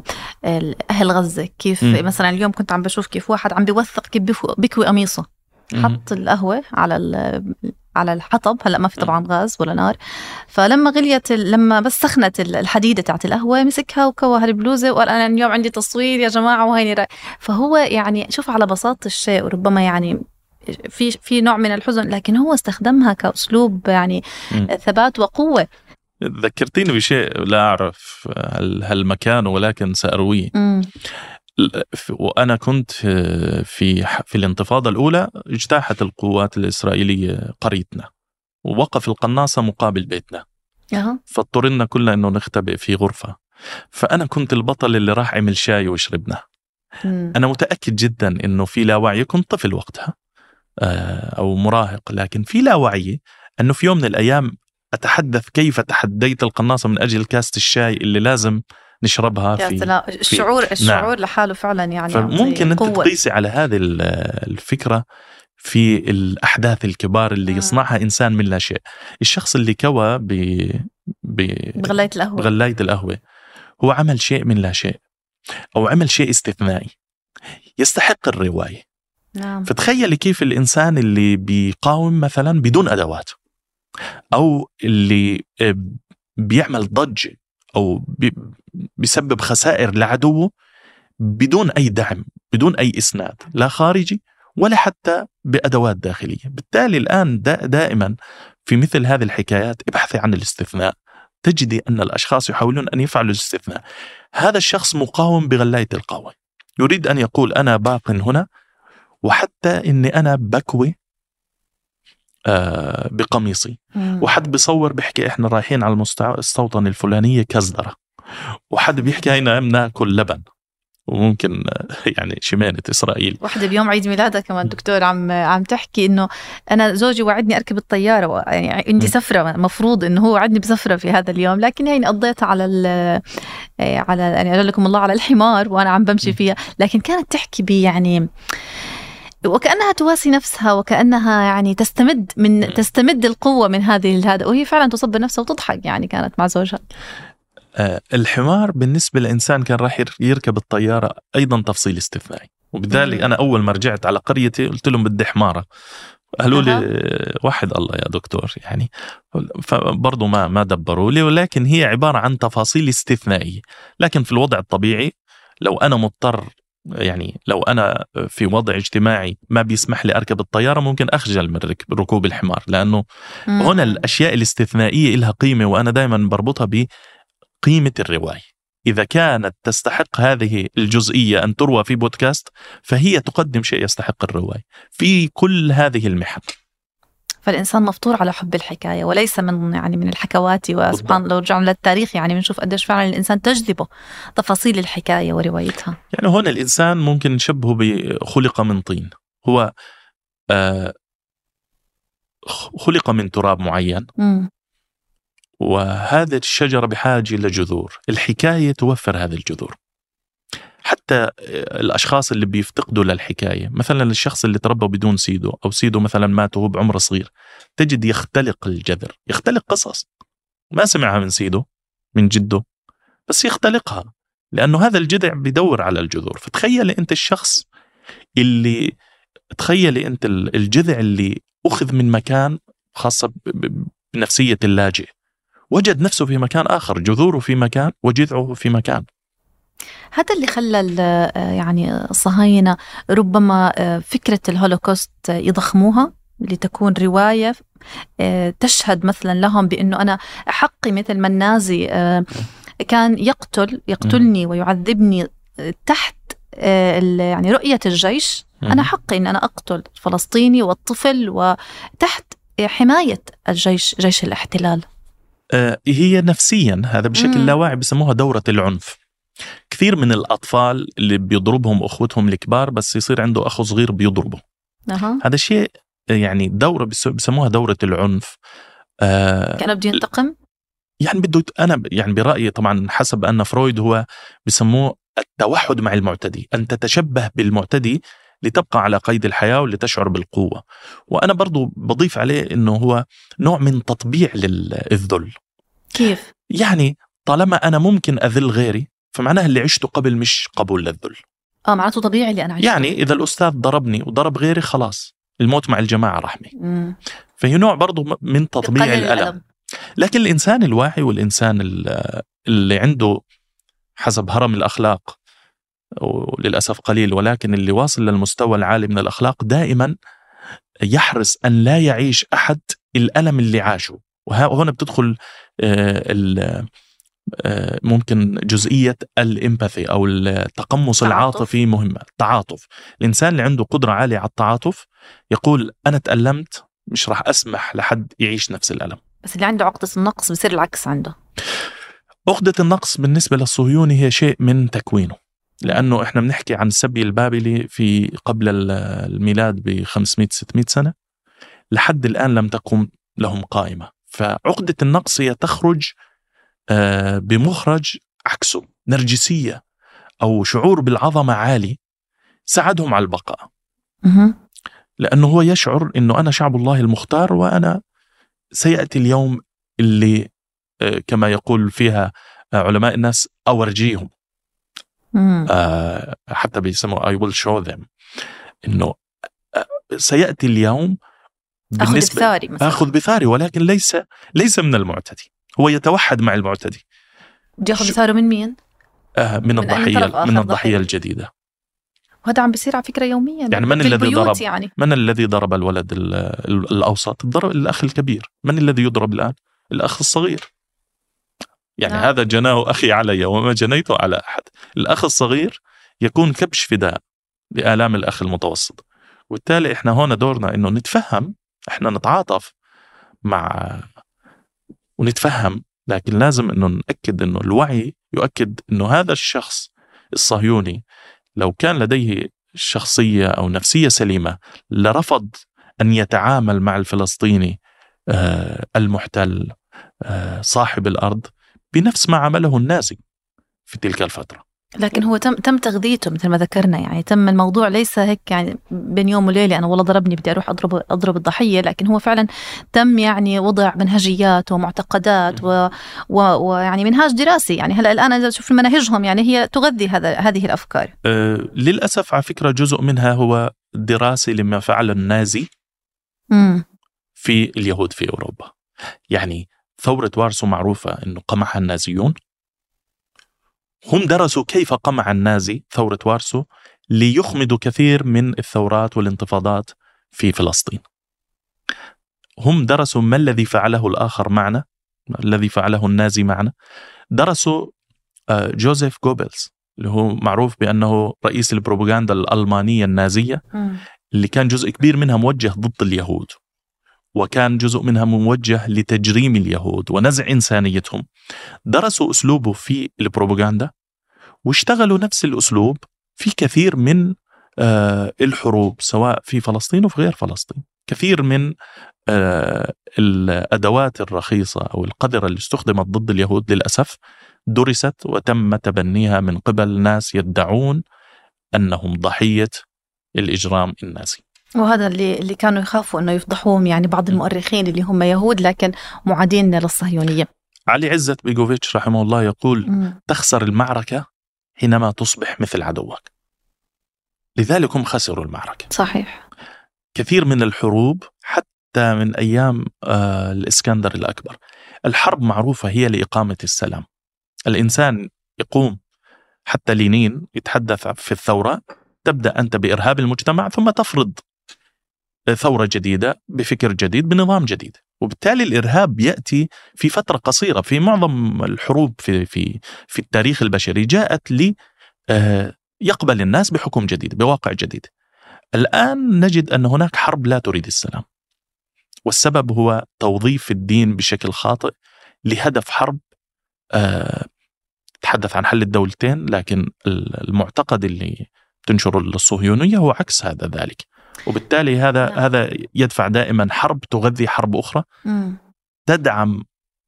أهل غزة، كيف م. مثلا اليوم كنت عم بشوف كيف واحد عم بيوثق كيف بيكوي قميصه، حط القهوة على على الحطب، هلا ما في طبعا غاز ولا نار، فلما غليت لما بس سخنت الحديدة تاعت القهوة مسكها وكوى هالبلوزة وقال أنا اليوم عندي تصوير يا جماعة وهيني رأي. فهو يعني شوف على بساطة الشيء، وربما يعني في في نوع من الحزن، لكن هو استخدمها كأسلوب يعني م. ثبات وقوة. ذكرتيني بشيء لا أعرف هالمكان ولكن سأرويه. م. وأنا كنت في في الانتفاضة الأولى اجتاحت القوات الإسرائيلية قريتنا ووقف القناصة مقابل بيتنا، أه. فاضطرنا كلنا إنه نختبئ في غرفة. فأنا كنت البطل اللي راح عمل شاي وشربنا. م. أنا متأكد جدا إنه في لا وعي، كنت طفل وقتها أو مراهق، لكن في لا وعي أنه في يوم من الأيام أتحدث كيف تحديت القناصة من أجل كاسة الشاي اللي لازم نشربها في الشعور في الشعور نعم. لحاله فعلا يعني فممكن أنت تقيسي على هذه الفكرة في الأحداث الكبار اللي مم. يصنعها إنسان من لا شيء. الشخص اللي كوى ب... ب... بغلاية القهوة بغلاية القهوة هو عمل شيء من لا شيء، أو عمل شيء استثنائي يستحق الرواية. نعم. فتخيلي كيف الإنسان اللي بيقاوم مثلا بدون أدوات، أو اللي بيعمل ضجة أو بيسبب خسائر لعدوه بدون أي دعم، بدون أي إسناد لا خارجي ولا حتى بأدوات داخلية. بالتالي الآن دا دائما في مثل هذه الحكايات ابحثي عن الاستثناء، تجدي أن الأشخاص يحاولون أن يفعلوا الاستثناء. هذا الشخص مقاوم بغلاية القهوة، يريد أن يقول أنا باق هنا، وحتى إني أنا بكوي آه بقميصي. وحد بيصور بيحكي إحنا رايحين على المستوطنة الفلانية كزدرة، وحد بيحكي هنا بناكل لبن، وممكن يعني شمانة إسرائيل. واحدة بيوم عيد ميلادها كمان دكتور عم عم تحكي إنه أنا زوجي وعدني أركب الطيارة، يعني عندي سفرة مفروض إنه هو وعدني بسفرة في هذا اليوم، لكن هي قضيتها على ال على يعني أجلكم الله على الحمار وأنا عم بمشي فيها. لكن كانت تحكي بي يعني وكأنها تواسي نفسها، وكأنها يعني تستمد من تستمد القوة من هذه هذا، وهي فعلا تصب نفسها وتضحك. يعني كانت مع زوجها. آه الحمار بالنسبة للإنسان كان راح يركب الطيارة أيضا تفصيل استثنائي، وبالتالي أنا أول ما رجعت على قريتي قلت لهم بدي حمارة، قالوا لي أه. واحد الله يا دكتور يعني، فبرضو ما ما دبروا لي، ولكن هي عبارة عن تفاصيل استثنائية. لكن في الوضع الطبيعي لو أنا مضطر، يعني لو أنا في وضع اجتماعي ما بيسمح لي أركب الطيارة، ممكن أخجل من ركوب الحمار، لأنه مم. هنا الأشياء الاستثنائية لها قيمة، وأنا دائما بربطها بقيمة الرواية. إذا كانت تستحق هذه الجزئية أن تروى في بودكاست، فهي تقدم شيء يستحق الرواية في كل هذه المحن. فالإنسان مفطور على حب الحكاية وليس من يعني من الحكوات. وسبحان الله، لو رجعنا للتاريخ يعني بنشوف قديش فعلا الإنسان تجذبه تفاصيل الحكاية وروايتها. يعني هنا الإنسان ممكن نشبهه بخلق من طين، هو آه خلق من تراب معين، م. وهذه الشجرة بحاجة إلى جذور. الحكاية توفر هذه الجذور. حتى الأشخاص اللي بيفتقدوا للحكاية، مثلا الشخص اللي تربى بدون سيده أو سيده مثلا مات وهو بعمر صغير، تجد يختلق الجذر، يختلق قصص ما سمعها من سيده من جده، بس يختلقها لأنه هذا الجذع بيدور على الجذور. فتخيل أنت الشخص اللي تخيل أنت الجذع اللي أخذ من مكان خاصة بنفسية اللاجئ، وجد نفسه في مكان آخر، جذوره في مكان وجذعه في مكان. هذا اللي خلى يعني الصهاينة ربما فكرة الهولوكوست يضخموها لتكون رواية تشهد مثلا لهم بأنه أنا حقي، مثل ما النازي كان يقتل يقتلني ويعذبني تحت يعني رؤية الجيش، أنا حقي أن أنا أقتل الفلسطيني والطفل وتحت حماية الجيش، جيش الاحتلال. هي نفسيا هذا بشكل لا واعي بسموها دورة العنف. كثير من الأطفال اللي بيضربهم أخوتهم الكبار، بس يصير عنده أخو صغير بيضربه. أه. هذا شيء يعني دورة بسموها دورة العنف. آه كان بده ينتقم، يعني بده، أنا يعني برأيي طبعا حسب أن فرويد هو بسموه التوحد مع المعتدي، أن تتشبه بالمعتدي لتبقى على قيد الحياة ولتشعر بالقوة. وأنا برضو بضيف عليه أنه هو نوع من تطبيع للذل. كيف؟ يعني طالما أنا ممكن أذل غيري، فمعناها اللي عشته قبل مش قبول للذل. اه معناته طبيعي اللي أنا عشته. يعني إذا الأستاذ ضربني وضرب غيري، خلاص الموت مع الجماعة رحمة. مم. فهي نوع برضو من تطبيع الألم. الألم. لكن الإنسان الواعي والإنسان اللي عنده حسب هرم الأخلاق، وللأسف قليل، ولكن اللي واصل للمستوى العالي من الأخلاق دائما يحرص أن لا يعيش أحد الألم اللي عاشه. وهنا بتدخل ممكن جزئية الإمباثي أو التقمص العاطفي مهمة. التعاطف، الإنسان اللي عنده قدرة عالية على التعاطف يقول أنا تألمت، مش راح أسمح لحد يعيش نفس الألم. بس اللي عنده عقدة النقص بصير العكس عنده. عقدة النقص بالنسبة للصهيوني هي شيء من تكوينه، لأنه إحنا بنحكي عن السبي البابلي في قبل الميلاد ب خمسمائة ستمائة سنة، لحد الآن لم تقم لهم قائمة. فعقدة النقص هي تخرج بمخرج عكسه، نرجسية أو شعور بالعظمة عالي ساعدهم على البقاء. لأنه هو يشعر أنه أنا شعب الله المختار، وأنا سيأتي اليوم اللي كما يقول فيها علماء الناس أورجيهم. آه حتى بيسموا I will show them، إنه سيأتي اليوم أخذ بثاري مثلا. أخذ بثاري، ولكن ليس ليس من المعتدي، هو يتوحد مع المعتدي. بدي أخذ بثاره من مين؟ آه من, من الضحية من الضحية الجديدة. وهذا عم بيصير على فكرة يوميا. يعني من الذي ضرب يعني. من الذي ضرب الولد الأوسط؟ ضرب الأخ الكبير. من الذي يضرب الآن؟ الأخ الصغير. يعني نعم. هذا جناه أخي علي وما جنيته على أحد. الأخ الصغير يكون كبش فداء لآلام الأخ المتوسط. وبالتالي إحنا هنا دورنا إنه نتفهم، إحنا نتعاطف مع ونتفهم، لكن لازم إنه نأكد إنه الوعي يؤكد إنه هذا الشخص الصهيوني لو كان لديه شخصية أو نفسية سليمة لرفض أن يتعامل مع الفلسطيني المحتل صاحب الأرض بنفس ما عمله النازي في تلك الفترة. لكن هو تم تم تغذيته مثل ما ذكرنا، يعني تم الموضوع ليس هيك يعني بين يوم وليلة أنا والله ضربني بدي أروح أضرب أضرب الضحية، لكن هو فعلا تم يعني وضع منهجيات ومعتقدات و ويعني منهاج دراسي. يعني هلا الآن إذا تشوف مناهجهم يعني هي تغذي هذا هذه الأفكار. أه للأسف على فكرة جزء منها هو دراسي لما فعل النازي م. في اليهود في أوروبا. يعني ثورة وارسو معروفة أنه قمعها النازيون، هم درسوا كيف قمع النازي ثورة وارسو ليخمدوا كثير من الثورات والانتفاضات في فلسطين. هم درسوا ما الذي فعله الآخر معنا، الذي فعله النازي معنا. درسوا جوزيف جوبلز اللي هو معروف بأنه رئيس البروباغندا الألمانية النازية اللي كان جزء كبير منها موجه ضد اليهود، وكان جزء منها موجه لتجريم اليهود ونزع إنسانيتهم. درسوا أسلوبه في البروباغندا واشتغلوا نفس الأسلوب في كثير من آه الحروب سواء في فلسطين وفي غير فلسطين. كثير من آه الأدوات الرخيصة أو القذرة اللي استخدمت ضد اليهود للأسف درست وتم تبنيها من قبل ناس يدعون أنهم ضحية الإجرام النازي. وهذا اللي اللي كانوا يخافوا أنه يفضحوهم، يعني بعض المؤرخين اللي هم يهود لكن معادين للصهيونية. علي عزت بيغوفيتش رحمه الله يقول م. تخسر المعركة حينما تصبح مثل عدوك. لذلك هم خسروا المعركة. صحيح. كثير من الحروب حتى من أيام آه الإسكندر الأكبر، الحرب معروفة هي لإقامة السلام. الإنسان يقوم، حتى لينين يتحدث في الثورة، تبدأ أنت بإرهاب المجتمع ثم تفرض ثورة جديدة بفكر جديد بنظام جديد. وبالتالي الإرهاب يأتي في فترة قصيرة. في معظم الحروب في في في التاريخ البشري جاءت لي يقبل الناس بحكم جديد بواقع جديد. الآن نجد أن هناك حرب لا تريد السلام، والسبب هو توظيف الدين بشكل خاطئ لهدف حرب تحدث عن حل الدولتين، لكن المعتقد اللي تنشر الصهيونية هو عكس هذا ذلك. وبالتالي هذا نعم. هذا يدفع دائما حرب تغذي حرب أخرى م. تدعم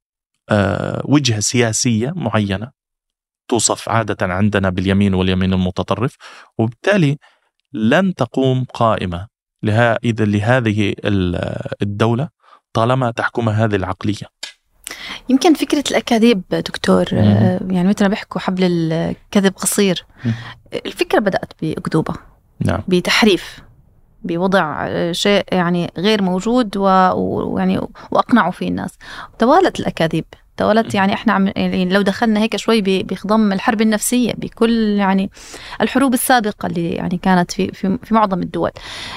آه وجهة سياسية معينة توصف عادة عندنا باليمين واليمين المتطرف، وبالتالي لن تقوم قائمة لها إذا لهذه الدولة طالما تحكمها هذه العقلية. يمكن فكرة الأكاذيب دكتور م. يعني مثل ما بيحكوا حبل الكذب قصير. م. الفكرة بدأت بأكذوبة نعم. بتحريف، بوضع شيء يعني غير موجود ويعني وأقنعوا فيه الناس. توالت الأكاذيب، توالت يعني إحنا عم يعني لو دخلنا هيك شوي بخضم الحرب النفسية بكل يعني الحروب السابقة اللي يعني كانت في في, في معظم الدول.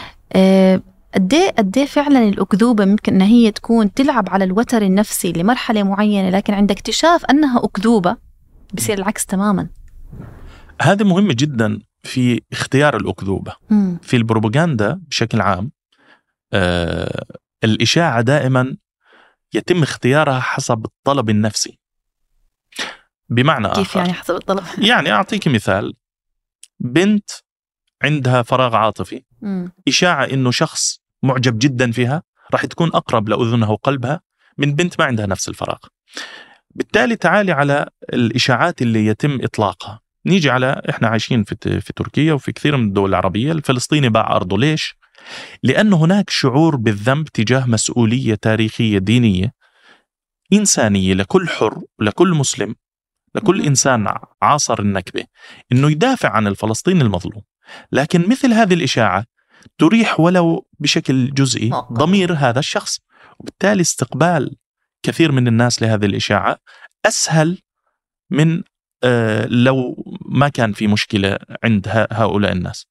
قديه قديه فعلا الأكذوبة ممكن إن هي تكون تلعب على الوتر النفسي لمرحلة معينة، لكن عند اكتشاف أنها أكذوبة بصير العكس تماما. هذا مهم جدا في اختيار الأكذوبة. م. في البروباغندا بشكل عام آه الإشاعة دائما يتم اختيارها حسب الطلب النفسي. بمعنى كيف آخر يعني حسب الطلب؟ يعني أعطيك مثال، بنت عندها فراغ عاطفي، م. إشاعة إنه شخص معجب جدا فيها راح تكون أقرب لأذنها وقلبها من بنت ما عندها نفس الفراغ. بالتالي تعالي على الإشاعات اللي يتم إطلاقها. نيجي على إحنا عايشين في في تركيا وفي كثير من الدول العربية، الفلسطيني باع أرضه. ليش؟ لأن هناك شعور بالذنب تجاه مسؤولية تاريخية دينية إنسانية لكل حر لكل مسلم لكل إنسان عاصر النكبة إنه يدافع عن الفلسطيني المظلوم. لكن مثل هذه الإشاعة تريح ولو بشكل جزئي ضمير هذا الشخص، وبالتالي استقبال كثير من الناس لهذه الإشاعة أسهل من آه لو ما كان في مشكلة عند هؤلاء الناس.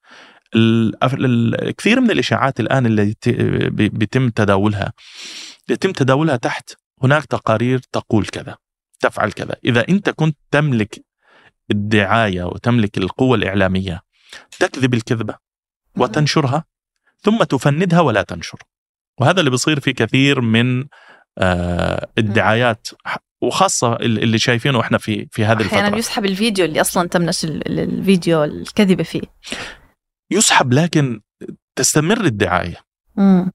الكثير من الإشاعات الآن اللي بيتم تداولها يتم تداولها تحت هناك تقارير تقول كذا تفعل كذا. إذا أنت كنت تملك الدعاية وتملك القوة الإعلامية تكذب الكذبة وتنشرها ثم تفندها ولا تنشر. وهذا اللي بيصير في كثير من آه الدعايات وخاصة اللي شايفينه إحنا في في هذه الفترة. أحيانا يسحب الفيديو اللي أصلا تم نشر الفيديو الكذبة فيه، يسحب، لكن تستمر الدعاية. مم.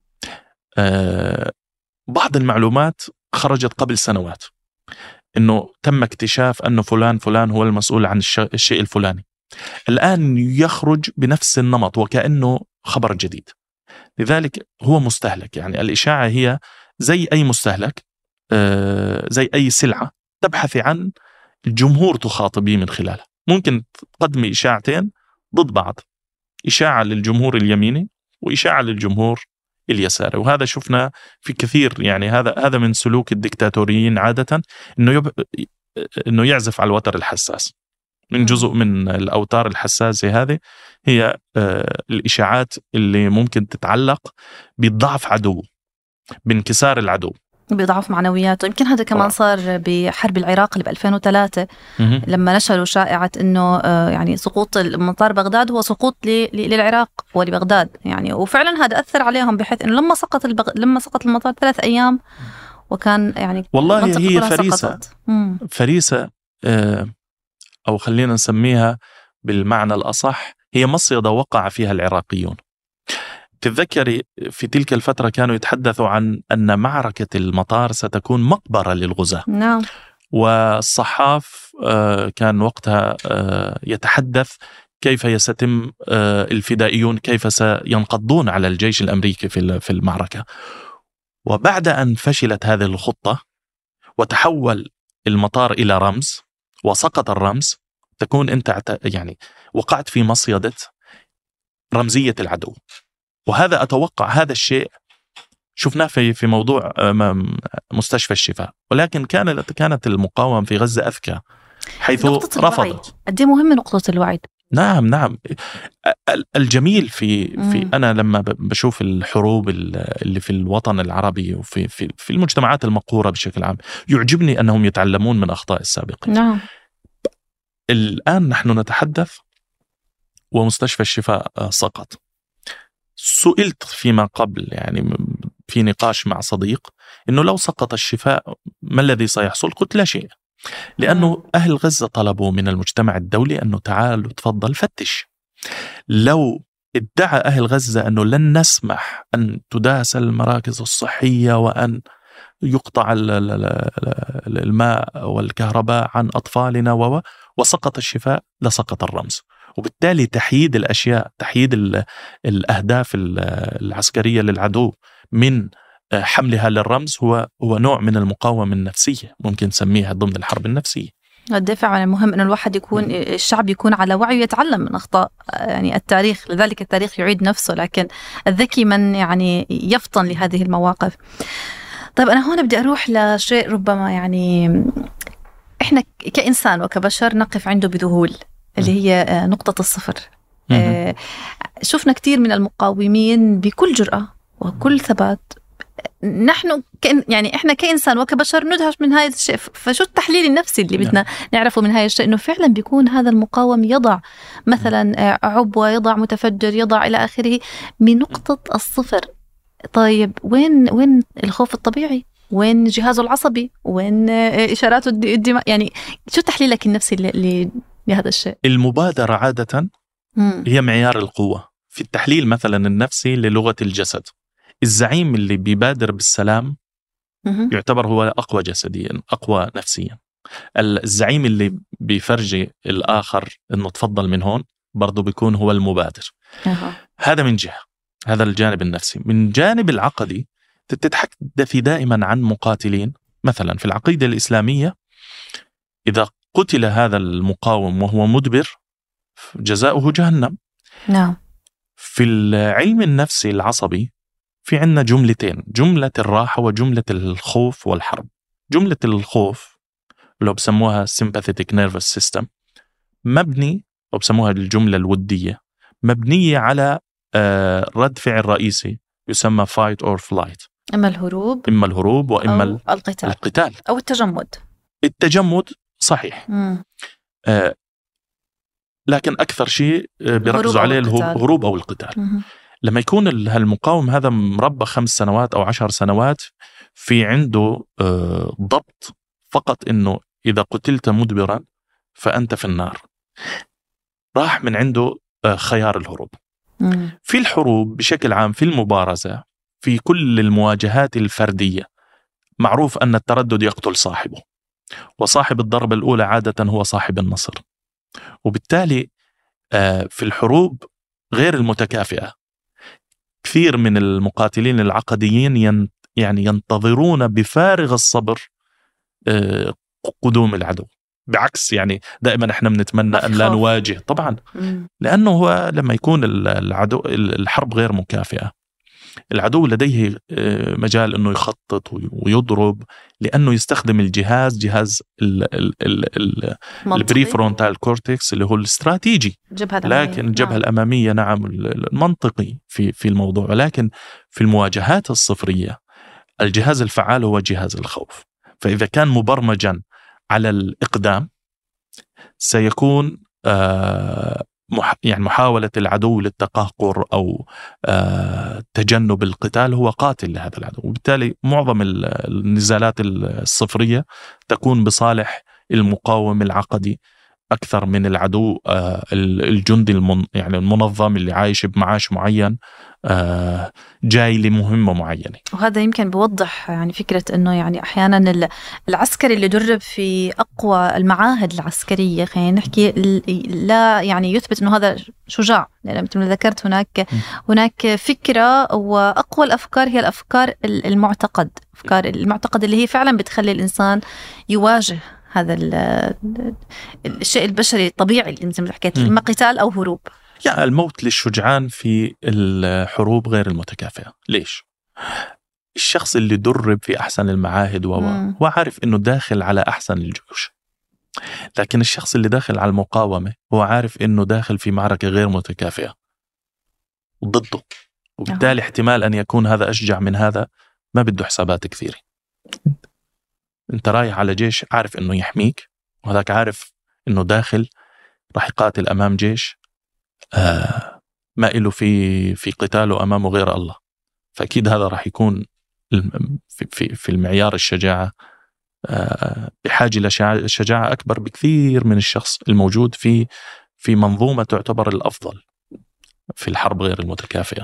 آه بعض المعلومات خرجت قبل سنوات إنه تم اكتشاف أنه فلان فلان هو المسؤول عن الشيء الفلاني، الآن يخرج بنفس النمط وكأنه خبر جديد. لذلك هو مستهلك، يعني الإشاعة هي زي أي مستهلك، آه زي أي سلعة تبحثي عن الجمهور تخاطبيه من خلالها. ممكن تقدمي إشاعتين ضد بعض، إشاعة للجمهور اليميني وإشاعة للجمهور اليساري، وهذا شفنا في كثير. يعني هذا هذا من سلوك الدكتاتوريين عادة، إنه يب... إنه يعزف على الوتر الحساس. من جزء من الأوتار الحساسة هذه هي آه الإشاعات اللي ممكن تتعلق بضعف عدو، بانكسار العدو، بيضعف معنوياته. يمكن هذا كمان صار بحرب العراق اللي ب ألفين وثلاثة لما نشروا شائعة إنه يعني سقوط مطار بغداد هو سقوط للعراق ولبغداد، يعني وفعلا هذا أثر عليهم، بحيث إنه لما سقط البغ... لما سقط المطار ثلاث أيام وكان يعني والله هي فريسة فريسة آه أو خلينا نسميها بالمعنى الأصح، هي مصيدة وقع فيها العراقيون. تتذكري في تلك الفترة كانوا يتحدثوا عن أن معركة المطار ستكون مقبرة للغزاة. نعم. والصحاف كان وقتها يتحدث كيف يستم الفدائيون، كيف سينقضون على الجيش الأمريكي في المعركة. وبعد أن فشلت هذه الخطة وتحول المطار إلى رمز وسقط الرمز، تكون أنت يعني وقعت في مصيدة رمزية العدو. وهذا أتوقع هذا الشيء شفناه في في موضوع مستشفى الشفاء، ولكن كانت كانت المقاومة في غزة أذكى، حيث رفضت. قد ايه مهمة نقطة الوعي. نعم نعم. الجميل في في أنا لما بشوف الحروب اللي في الوطن العربي وفي في في المجتمعات المقهورة بشكل عام، يعجبني أنهم يتعلمون من أخطاء السابقين. نعم. الآن نحن نتحدث ومستشفى الشفاء سقط. سئلت فيما قبل يعني في نقاش مع صديق إنه لو سقط الشفاء ما الذي سيحصل؟ قلت لا شيء، لأنه أهل غزة طلبوا من المجتمع الدولي أنه تعالوا تفضل فتش. لو ادعى أهل غزة أنه لن نسمح أن تداس المراكز الصحية وأن يقطع الماء والكهرباء عن أطفالنا وسقط الشفاء، لسقط الرمز. وبالتالي تحييد الأشياء، تحييد الأهداف العسكرية للعدو من حملها للرمز هو هو نوع من المقاومة النفسية، ممكن نسميها ضمن الحرب النفسية. الدفاع عن المهم أن الواحد يكون الشعب يكون على وعي ويتعلم من أخطاء يعني التاريخ، لذلك التاريخ يعيد نفسه، لكن الذكي من يعني يفطن لهذه المواقف. طيب أنا هون بدي أروح لشيء ربما يعني إحنا كإنسان وكبشر نقف عنده بذهول، اللي هي نقطة الصفر. شفنا كتير من المقاومين بكل جرأة وكل ثبات، نحن كإن يعني إحنا كإنسان وكبشر ندهش من هذا الشيء. فشو التحليل النفسي اللي بدنا نعرفه من هذا الشيء؟ إنه فعلا بيكون هذا المقاوم يضع مثلا عبوة، يضع متفجر، يضع إلى آخره من نقطة الصفر. طيب وين وين الخوف الطبيعي؟ وين جهازه العصبي؟ وين إشاراته الدماء؟ يعني شو تحليلك النفسي اللي لهذا الشيء؟ المبادرة عادة هي معيار القوة في التحليل مثلا النفسي للغة الجسد. الزعيم اللي بيبادر بالسلام يعتبر هو أقوى جسديا، أقوى نفسيا. الزعيم اللي بيفرجي الآخر إنه تفضل من هون برضو بيكون هو المبادر. أه. هذا من جهة، هذا الجانب النفسي. من جانب العقدي تتحدث دائما عن مقاتلين. مثلا في العقيدة الإسلامية إذا قتل هذا المقاوم وهو مدبر جزاؤه جهنم. نعم. في العلم النفسي العصبي في عندنا جملتين، جملة الراحة وجملة الخوف والحرب. جملة الخوف اللي بسموها sympathetic nervous system مبني، أو بسموها الجملة الودية، مبنية على رد فعل رئيسي يسمى fight or flight، إما الهروب إما الهروب وإما أو القتال. القتال أو التجمد. التجمد صحيح. آه لكن أكثر شيء بيركزوا عليه الهروب أو القتال. مم. لما يكون المقاوم هذا مربى خمس سنوات أو عشر سنوات في عنده آه ضبط فقط إنه إذا قتلت مدبرا فأنت في النار. راح من عنده خيار الهروب. مم. في الحروب بشكل عام، في المبارزة، في كل المواجهات الفردية، معروف أن التردد يقتل صاحبه، وصاحب الضربة الأولى عادة هو صاحب النصر. وبالتالي في الحروب غير المتكافئة كثير من المقاتلين العقديين يعني ينتظرون بفارغ الصبر قدوم العدو. بعكس يعني دائما احنا بنتمنى ان لا نواجه طبعا، لانه هو لما يكون العدو الحرب غير مكافئة، العدو لديه مجال انه يخطط ويضرب، لانه يستخدم الجهاز جهاز البري فرونتال كورتكس اللي هو الاستراتيجي، لكن الجبهة نعم. الامامية نعم المنطقي في في الموضوع. لكن في المواجهات الصفرية الجهاز الفعال هو جهاز الخوف. فاذا كان مبرمجا على الإقدام سيكون آه مح يعني محاولة العدو للتقهقر أو آه تجنب القتال هو قاتل لهذا العدو. وبالتالي معظم النزالات الصفرية تكون بصالح المقاوم العقدي أكثر من العدو آه الجندي المن يعني المنظم اللي عايش بمعاش معين آه جاي لمهمة معينة. وهذا يمكن بوضح يعني فكرة أنه يعني أحيانا العسكري اللي درب في أقوى المعاهد العسكرية خلينا نحكي لا يعني يثبت أنه هذا شجاع، لأن مثل ما ذكرت هناك م. هناك فكرة، وأقوى الأفكار هي الأفكار المعتقد أفكار المعتقد اللي هي فعلا بتخلي الإنسان يواجه هذا الشيء البشري الطبيعي اللي مثل ما حكيت، إما قتال أو هروب. يعني الموت للشجعان في الحروب غير المتكافئة. ليش؟ الشخص اللي درب في أحسن المعاهد هو عارف إنه داخل على أحسن الجيوش، لكن الشخص اللي داخل على المقاومة هو عارف إنه داخل في معركة غير متكافئة ضده، وبالتالي احتمال أن يكون هذا أشجع من هذا، ما بده حسابات كثيرة. أنت رايح على جيش عارف إنه يحميك، وهذاك عارف إنه داخل راح يقاتل أمام جيش آه ما إله في في قتاله أمامه غير الله. فأكيد هذا راح يكون في في في المعيار الشجاعة آه بحاجة لشجاعة أكبر بكثير من الشخص الموجود في في منظومة تعتبر الأفضل في الحرب غير المتكافئة.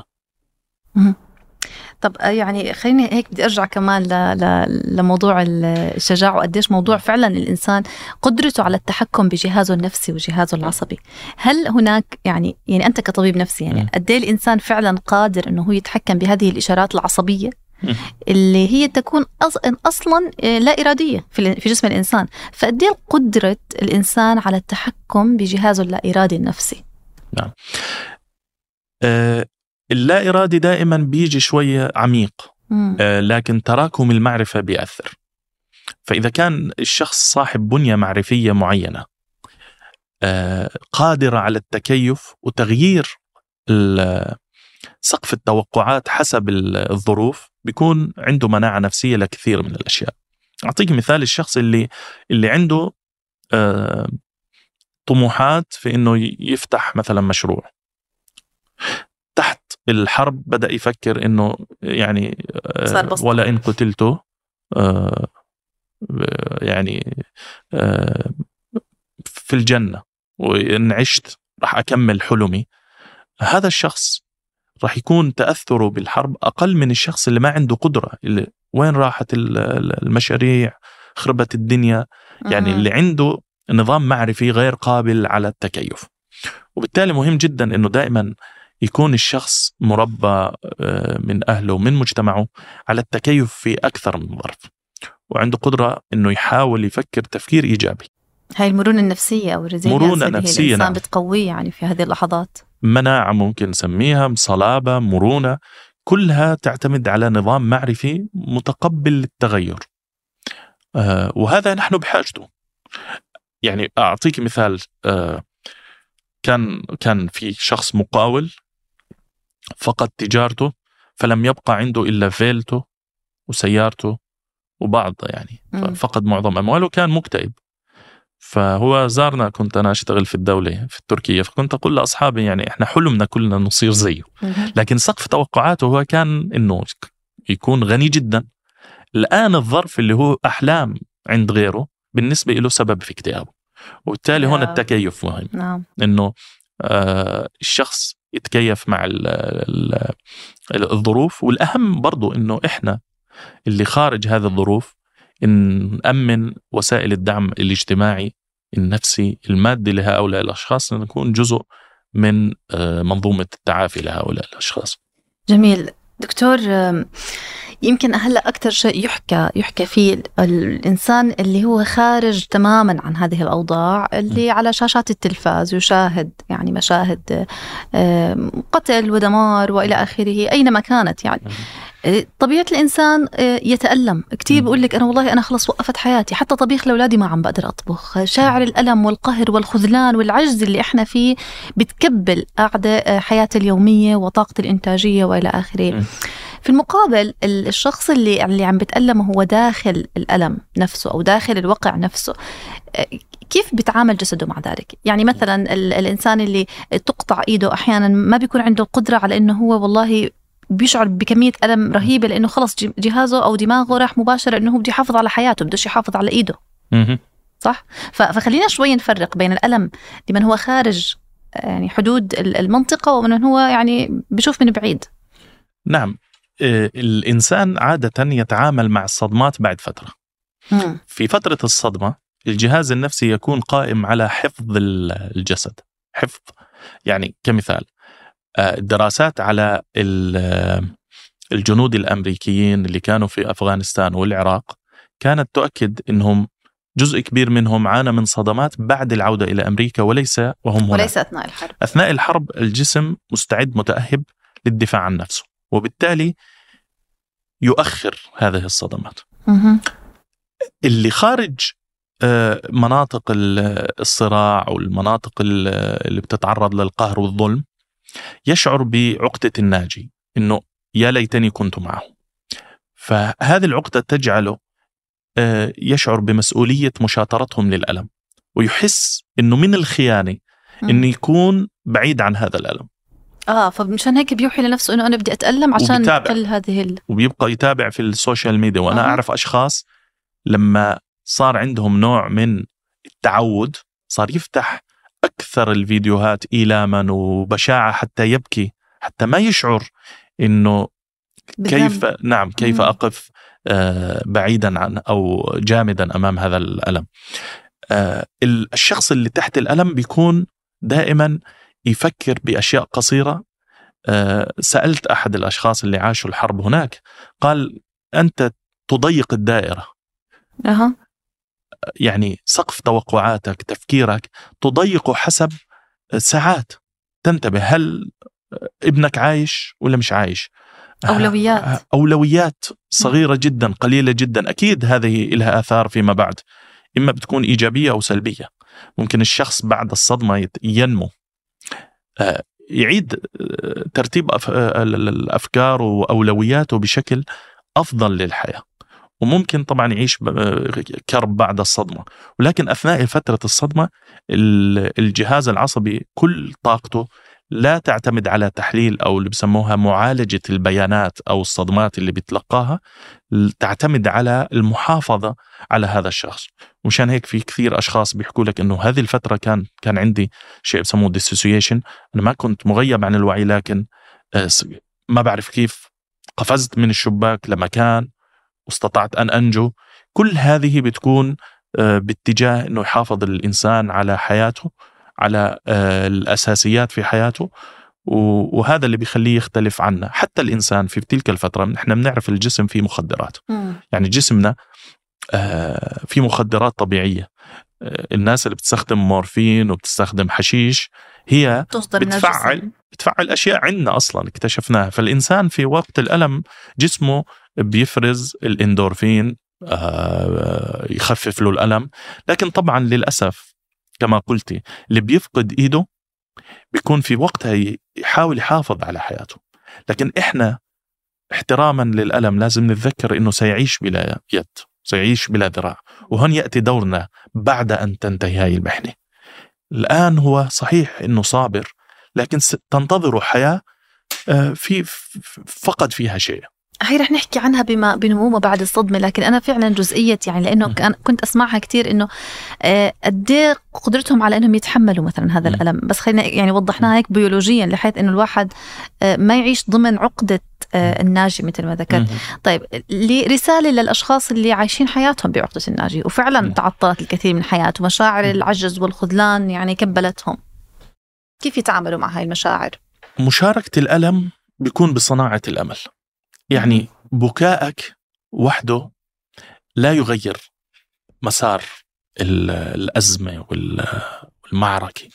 طب يعني خليني هيك بدي أرجع كمان ل... ل... لموضوع الشجاعة، وقديش موضوع فعلا الإنسان قدرته على التحكم بجهازه النفسي وجهازه العصبي. هل هناك يعني يعني أنت كطبيب نفسي يعني قديه الإنسان فعلا قادر إنه هو يتحكم بهذه الإشارات العصبية اللي هي تكون أصلا لا إرادية في في جسم الإنسان؟ فقديه قدرة الإنسان على التحكم بجهازه اللا إرادي النفسي؟ نعم. أه اللا إرادي دائما بيجي شوية عميق، آه لكن تراكم المعرفة بيأثر. فإذا كان الشخص صاحب بنية معرفية معينة آه قادرة على التكيف وتغيير سقف التوقعات حسب الظروف، بيكون عنده مناعة نفسية لكثير من الأشياء. أعطيك مثال، الشخص اللي اللي عنده آه طموحات في إنه يفتح مثلا مشروع، تحت الحرب بدأ يفكر إنه يعني آه ولا إن قتلته آه يعني آه في الجنة، وإن عشت راح أكمل حلمي. هذا الشخص راح يكون تأثره بالحرب أقل من الشخص اللي ما عنده قدرة، اللي وين راحت المشاريع، خربت الدنيا، يعني اللي عنده نظام معرفي غير قابل على التكيف. وبالتالي مهم جدا إنه دائما يكون الشخص مربى من أهله ومن مجتمعه على التكيف في أكثر من ظرف، وعنده قدرة إنه يحاول يفكر تفكير إيجابي. هاي المرونة النفسية أو الريزيلينس مرونة نفسية الإنسان نعم. بتقويه يعني في هذه اللحظات. مناعة ممكن نسميها، صلابة، مرونة، كلها تعتمد على نظام معرفي متقبل للتغير. آه وهذا نحن بحاجته. يعني أعطيك مثال، آه كان كان في شخص مقاول فقد تجارته، فلم يبقى عنده إلا فيلته وسيارته وبعض يعني فقد معظم أمواله، كان مكتئب. فهو زارنا، كنت أنا أشتغل في الدولة في التركية، فكنت أقول لأصحابي يعني إحنا حلمنا كلنا نصير زيه، لكن سقف توقعاته هو كان إنه يكون غني جدا. الآن الظرف اللي هو أحلام عند غيره بالنسبة له سبب في اكتئابه. وبالتالي هون التكيف مهم. نعم. إنه آه الشخص يتكيف مع ال ال الظروف، والأهم برضو إنه إحنا اللي خارج هذه الظروف نأمن وسائل الدعم الاجتماعي النفسي المادي لهؤلاء الأشخاص، نكون جزء من آه منظومة التعافي لهؤلاء الأشخاص. جميل دكتور. يمكن هلا أكثر شيء يحكى يحكى فيه الإنسان اللي هو خارج تماما عن هذه الأوضاع، اللي على شاشات التلفاز يشاهد يعني مشاهد قتل ودمار وإلى آخره أينما كانت. يعني طبيعة الإنسان يتألم كتير، بقول لك أنا والله أنا خلص وقفت حياتي، حتى طبيخ لأولادي ما عم بقدر أطبخ. شاعر الألم والقهر والخذلان والعجز اللي إحنا فيه بتكبل أعداء حياة اليومية وطاقة الإنتاجية وإلى آخره. في المقابل الشخص اللي اللي عم بتألم هو داخل الألم نفسه أو داخل الوقع نفسه، كيف بيتعامل جسده مع ذلك؟ يعني مثلا الإنسان اللي تقطع إيده أحيانا ما بيكون عنده القدرة على إنه هو والله بيشعر بكمية ألم رهيبة، لأنه خلص جهازه أو دماغه راح مباشرة إنه هو بده يحافظ على حياته، بدوش يحافظ على إيده. صح؟ فخلينا شوي نفرق بين الألم لمن هو خارج يعني حدود المنطقة ومن هو يعني بيشوف من بعيد. نعم. الإنسان عادة يتعامل مع الصدمات بعد فترة. مم. في فترة الصدمة الجهاز النفسي يكون قائم على حفظ الجسد. حفظ يعني كمثال الدراسات على الجنود الأمريكيين اللي كانوا في أفغانستان والعراق كانت تؤكد أنهم جزء كبير منهم عانى من صدمات بعد العودة إلى أمريكا وليس وهم هنا. وليس أثناء الحرب. أثناء الحرب الجسم مستعد متأهب للدفاع عن نفسه، وبالتالي يؤخر هذه الصدمات. مه. اللي خارج مناطق الصراع والمناطق اللي بتتعرض للقهر والظلم يشعر بعقدة الناجي، إنه يا ليتني كنت معه. فهذه العقدة تجعله يشعر بمسؤولية مشاطرتهم للألم، ويحس إنه من الخيانة إنه يكون بعيد عن هذا الألم. آه فمشان هيك بيوحي لنفسه إنه أنا بدي أتألم عشان كل هذه ال... وبيبقى يتابع في السوشيال ميديا. وأنا آه. أعرف أشخاص لما صار عندهم نوع من التعود صار يفتح أكثر الفيديوهات إيلاما وبشاعة حتى يبكي، حتى ما يشعر إنه بالدم. كيف نعم كيف مم. أقف آه بعيدا عن أو جامدا أمام هذا الألم. آه الشخص اللي تحت الألم بيكون دائما يفكر بأشياء قصيرة. أه سألت أحد الأشخاص اللي عاشوا الحرب هناك، قال أنت تضيق الدائرة. أه. يعني سقف توقعاتك تفكيرك تضيقه حسب ساعات، تنتبه هل ابنك عايش ولا مش عايش. أولويات أولويات صغيرة جدا قليلة جدا، أكيد هذه لها آثار فيما بعد، إما بتكون إيجابية أو سلبية. ممكن الشخص بعد الصدمة ينمو، يعيد ترتيب الأفكار وأولوياته بشكل أفضل للحياة، وممكن طبعا يعيش كرب بعد الصدمة. ولكن أثناء فترة الصدمة الجهاز العصبي كل طاقته لا تعتمد على تحليل أو اللي بسموها معالجة البيانات أو الصدمات اللي بتلقاها، تعتمد على المحافظة على هذا الشخص. ومشان هيك في كثير أشخاص بيحكوا لك إنه هذه الفترة كان كان عندي شيء بسموه dissociation، أنا ما كنت مغيب عن الوعي لكن ما بعرف كيف قفزت من الشباك لمكان واستطعت أن أنجو. كل هذه بتكون باتجاه إنه يحافظ الإنسان على حياته، على الأساسيات في حياته، وهذا اللي بيخليه يختلف عنا. حتى الإنسان في تلك الفترة نحن بنعرف الجسم فيه مخدرات، م. يعني جسمنا في مخدرات طبيعية. الناس اللي بتستخدم مورفين وبتستخدم حشيش هي بتفعل بتفعل أشياء عندنا أصلا اكتشفناها. فالإنسان في وقت الألم جسمه بيفرز الإندورفين يخفف له الألم. لكن طبعا للأسف كما قلتي اللي بيفقد إيده بيكون في وقتها يحاول يحافظ على حياته، لكن إحنا احتراما للألم لازم نتذكر إنه سيعيش بلا يد، سيعيش بلا ذراع. وهون يأتي دورنا بعد أن تنتهي هاي المحنة. الآن هو صحيح إنه صابر، لكن تنتظر حياة في فقد فيها شيء. هي رح نحكي عنها بما بنمو ما بعد الصدمة، لكن أنا فعلا جزئية يعني لأنه كان كنت أسمعها كتير إنه قد ايه قدرتهم على إنهم يتحملوا مثلا هذا الألم. بس خلينا يعني وضحناها هيك بيولوجيا لحيث إنه الواحد ما يعيش ضمن عقدة الناجي مثل ما ذكرت. طيب رسالة للأشخاص اللي عايشين حياتهم بعقدة الناجي وفعلا تعطلت الكثير من حياتهم، مشاعر العجز والخذلان يعني كبلتهم، كيف يتعاملوا مع هاي المشاعر؟ مشاركة الألم بيكون بصناعة الأمل. يعني بكائك وحده لا يغير مسار الأزمة والمعركة.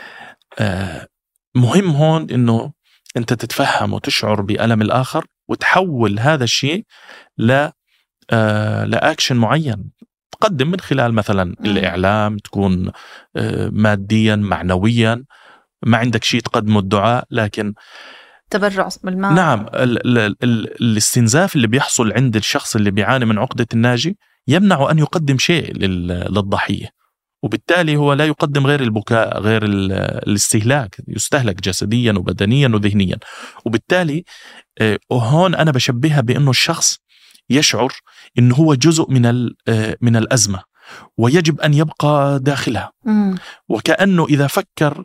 مهم هون إنه أنت تتفهم وتشعر بألم الآخر وتحول هذا الشيء ل لأكشن معين تقدم من خلال مثلا الإعلام، تكون ماديا معنويا، ما عندك شيء تقدمه الدعاء، لكن تبرع بالمال. نعم، ال ال ال الاستنزاف اللي بيحصل عند الشخص اللي بيعاني من عقدة الناجي يمنع أن يقدم شيء للضحية، وبالتالي هو لا يقدم غير البكاء، غير الاستهلاك، يستهلك جسديا وبدنيا وذهنيا. وبالتالي هون أنا بشبهها بأنه الشخص يشعر أنه هو جزء من من الأزمة ويجب أن يبقى داخلها. م. وكأنه إذا فكر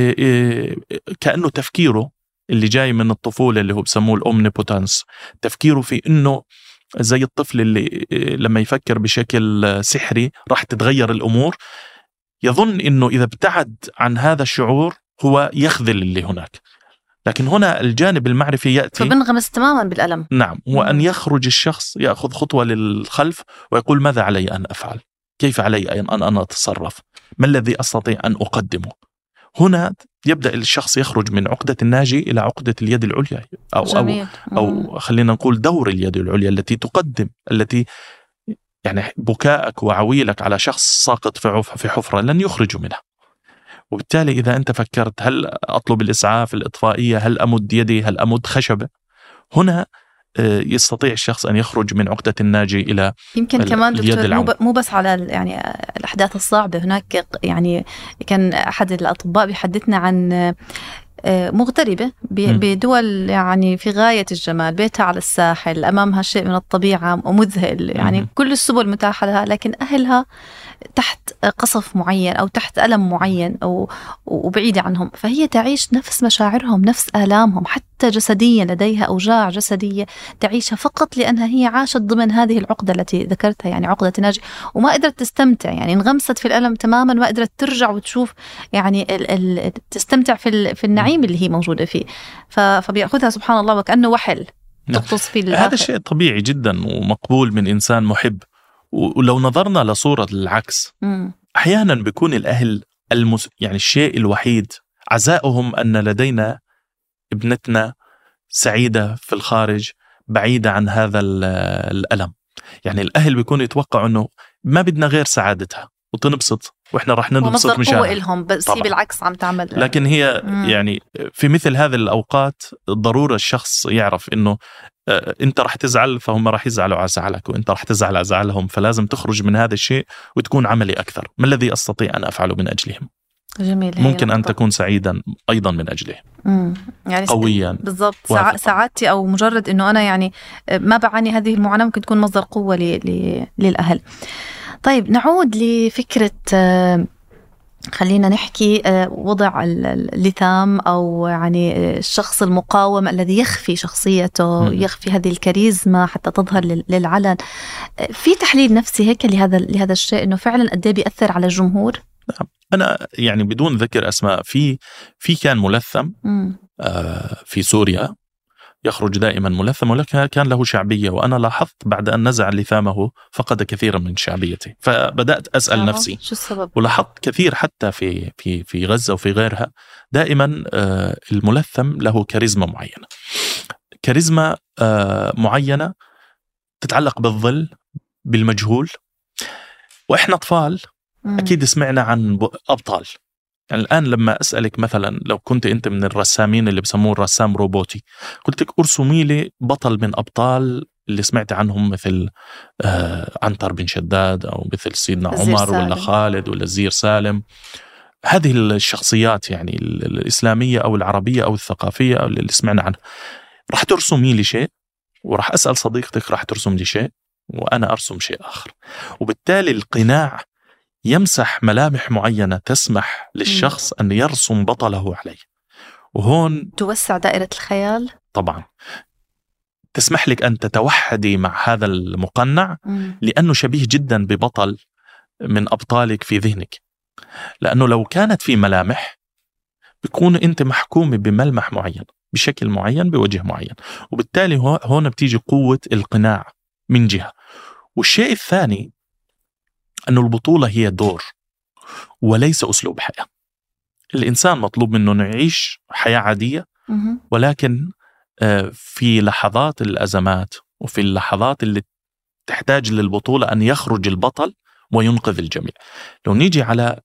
كأنه تفكيره اللي جاي من الطفولة اللي هو بسموه الأومنيبوتنس، تفكيره في إنه زي الطفل اللي لما يفكر بشكل سحري راح تتغير الأمور، يظن إنه إذا ابتعد عن هذا الشعور هو يخذل اللي هناك. لكن هنا الجانب المعرفي يأتي فبنغمس تماما بالألم. نعم، هو أن يخرج الشخص، يأخذ خطوة للخلف ويقول ماذا علي أن أفعل؟ كيف علي أن أنا أتصرف؟ ما الذي أستطيع أن أقدمه؟ هنا يبدأ الشخص يخرج من عقدة الناجي إلى عقدة اليد العليا، أو, أو, أو خلينا نقول دور اليد العليا التي تقدم، التي يعني بكاءك وعويلك على شخص ساقط في حفرة لن يخرج منها. وبالتالي إذا أنت فكرت هل أطلب الإسعاف الإطفائية، هل أمد يدي، هل أمد خشبة، هنا يستطيع الشخص أن يخرج من عقدة الناجي إلى يمكن كمان دكتور مو بس على يعني الأحداث الصعبة. هناك يعني كان أحد الأطباء بيحدثنا عن مغتربة بدول يعني في غاية الجمال، بيتها على الساحل، أمامها شيء من الطبيعة مذهل، يعني كل السبل متاحة لها، لكن أهلها تحت قصف معين أو تحت ألم معين أو وبعيدة عنهم، فهي تعيش نفس مشاعرهم، نفس آلامهم، حتى جسديا لديها أوجاع جسدية تعيشها فقط لأنها هي عاشت ضمن هذه العقدة التي ذكرتها، يعني عقدة الناجي، وما قدرت تستمتع، يعني انغمست في الألم تماما، ما قدرت ترجع وتشوف يعني ال ال تستمتع في في النعيم اللي هي موجودة فيه، فبيأخذها سبحان الله وكأنه وحل تغطس فيه الآخر. هذا شيء طبيعي جدا ومقبول من إنسان محب. ولو نظرنا لصورة العكس، م. أحيانا بيكون الأهل المس... يعني الشيء الوحيد عزائهم أن لدينا ابنتنا سعيدة في الخارج بعيدة عن هذا الألم. يعني الأهل بيكونوا يتوقعوا أنه ما بدنا غير سعادتها وتنبسط وإحنا رح ننبسط مشاهد إلهم، بس هي بالعكس عم تعمل. لكن هي م. يعني في مثل هذه الأوقات ضرورة الشخص يعرف أنه أنت رح تزعل فهم رح يزعلوا على زعلك، وأنت رح تزعل على زعلهم، فلازم تخرج من هذا الشيء وتكون عملي أكثر. ما الذي أستطيع أن أفعله من أجلهم؟ جميل. ممكن أن تكون سعيدا أيضا من أجلهم. مم. يعني قويا بالضبط. سع... سعادتي أو مجرد أنه أنا يعني ما بعاني هذه المعاناة ممكن تكون مصدر قوة ل... ل... للأهل. طيب نعود لفكرة، خلينا نحكي وضع اللثام أو يعني الشخص المقاوم الذي يخفي شخصيته، م. يخفي هذه الكاريزما حتى تظهر للعلن. في تحليل نفسي هيك لهذا لهذا الشيء إنه فعلا قد ايه بيأثر على الجمهور؟ نعم. أنا يعني بدون ذكر أسماء، في في كان ملثم آه في سوريا يخرج دائما ملثم، ولكن كان له شعبية، وأنا لاحظت بعد أن نزع لثامه فقد كثيرا من شعبيته، فبدأت أسأل نفسي شو السبب؟ ولاحظت كثير حتى في في في غزة وفي غيرها دائما آه الملثم له كاريزما معينة، كاريزما آه معينة تتعلق بالظل، بالمجهول. وإحنا أطفال أكيد سمعنا عن أبطال. يعني الآن لما أسألك مثلا لو كنت أنت من الرسامين اللي بسموه الرسام روبوتي، قلت لك أرسمي لي بطل من أبطال اللي سمعت عنهم، مثل آه عنتر بن شداد، أو مثل سيدنا عمر ولا خالد ولا الزير سالم. هذه الشخصيات يعني الإسلامية أو العربية أو الثقافية أو اللي سمعنا عنها، راح ترسمي لي شيء وراح أسأل صديقتك راح ترسم لي شيء وأنا أرسم شيء آخر. وبالتالي القناع يمسح ملامح معينة تسمح للشخص أن يرسم بطله عليه. وهون توسع دائرة الخيال طبعا، تسمح لك أن تتوحدي مع هذا المقنع مم. لأنه شبيه جدا ببطل من أبطالك في ذهنك. لأنه لو كانت في ملامح بيكون أنت محكوم بملمح معين بشكل معين بوجه معين، وبالتالي هون بتيجي قوة القناع من جهة. والشيء الثاني أنه البطولة هي دور وليس أسلوب حياة. الإنسان مطلوب منه أنه يعيش حياة عادية، ولكن في لحظات الأزمات وفي اللحظات اللي تحتاج للبطولة أن يخرج البطل وينقذ الجميع. لو نيجي على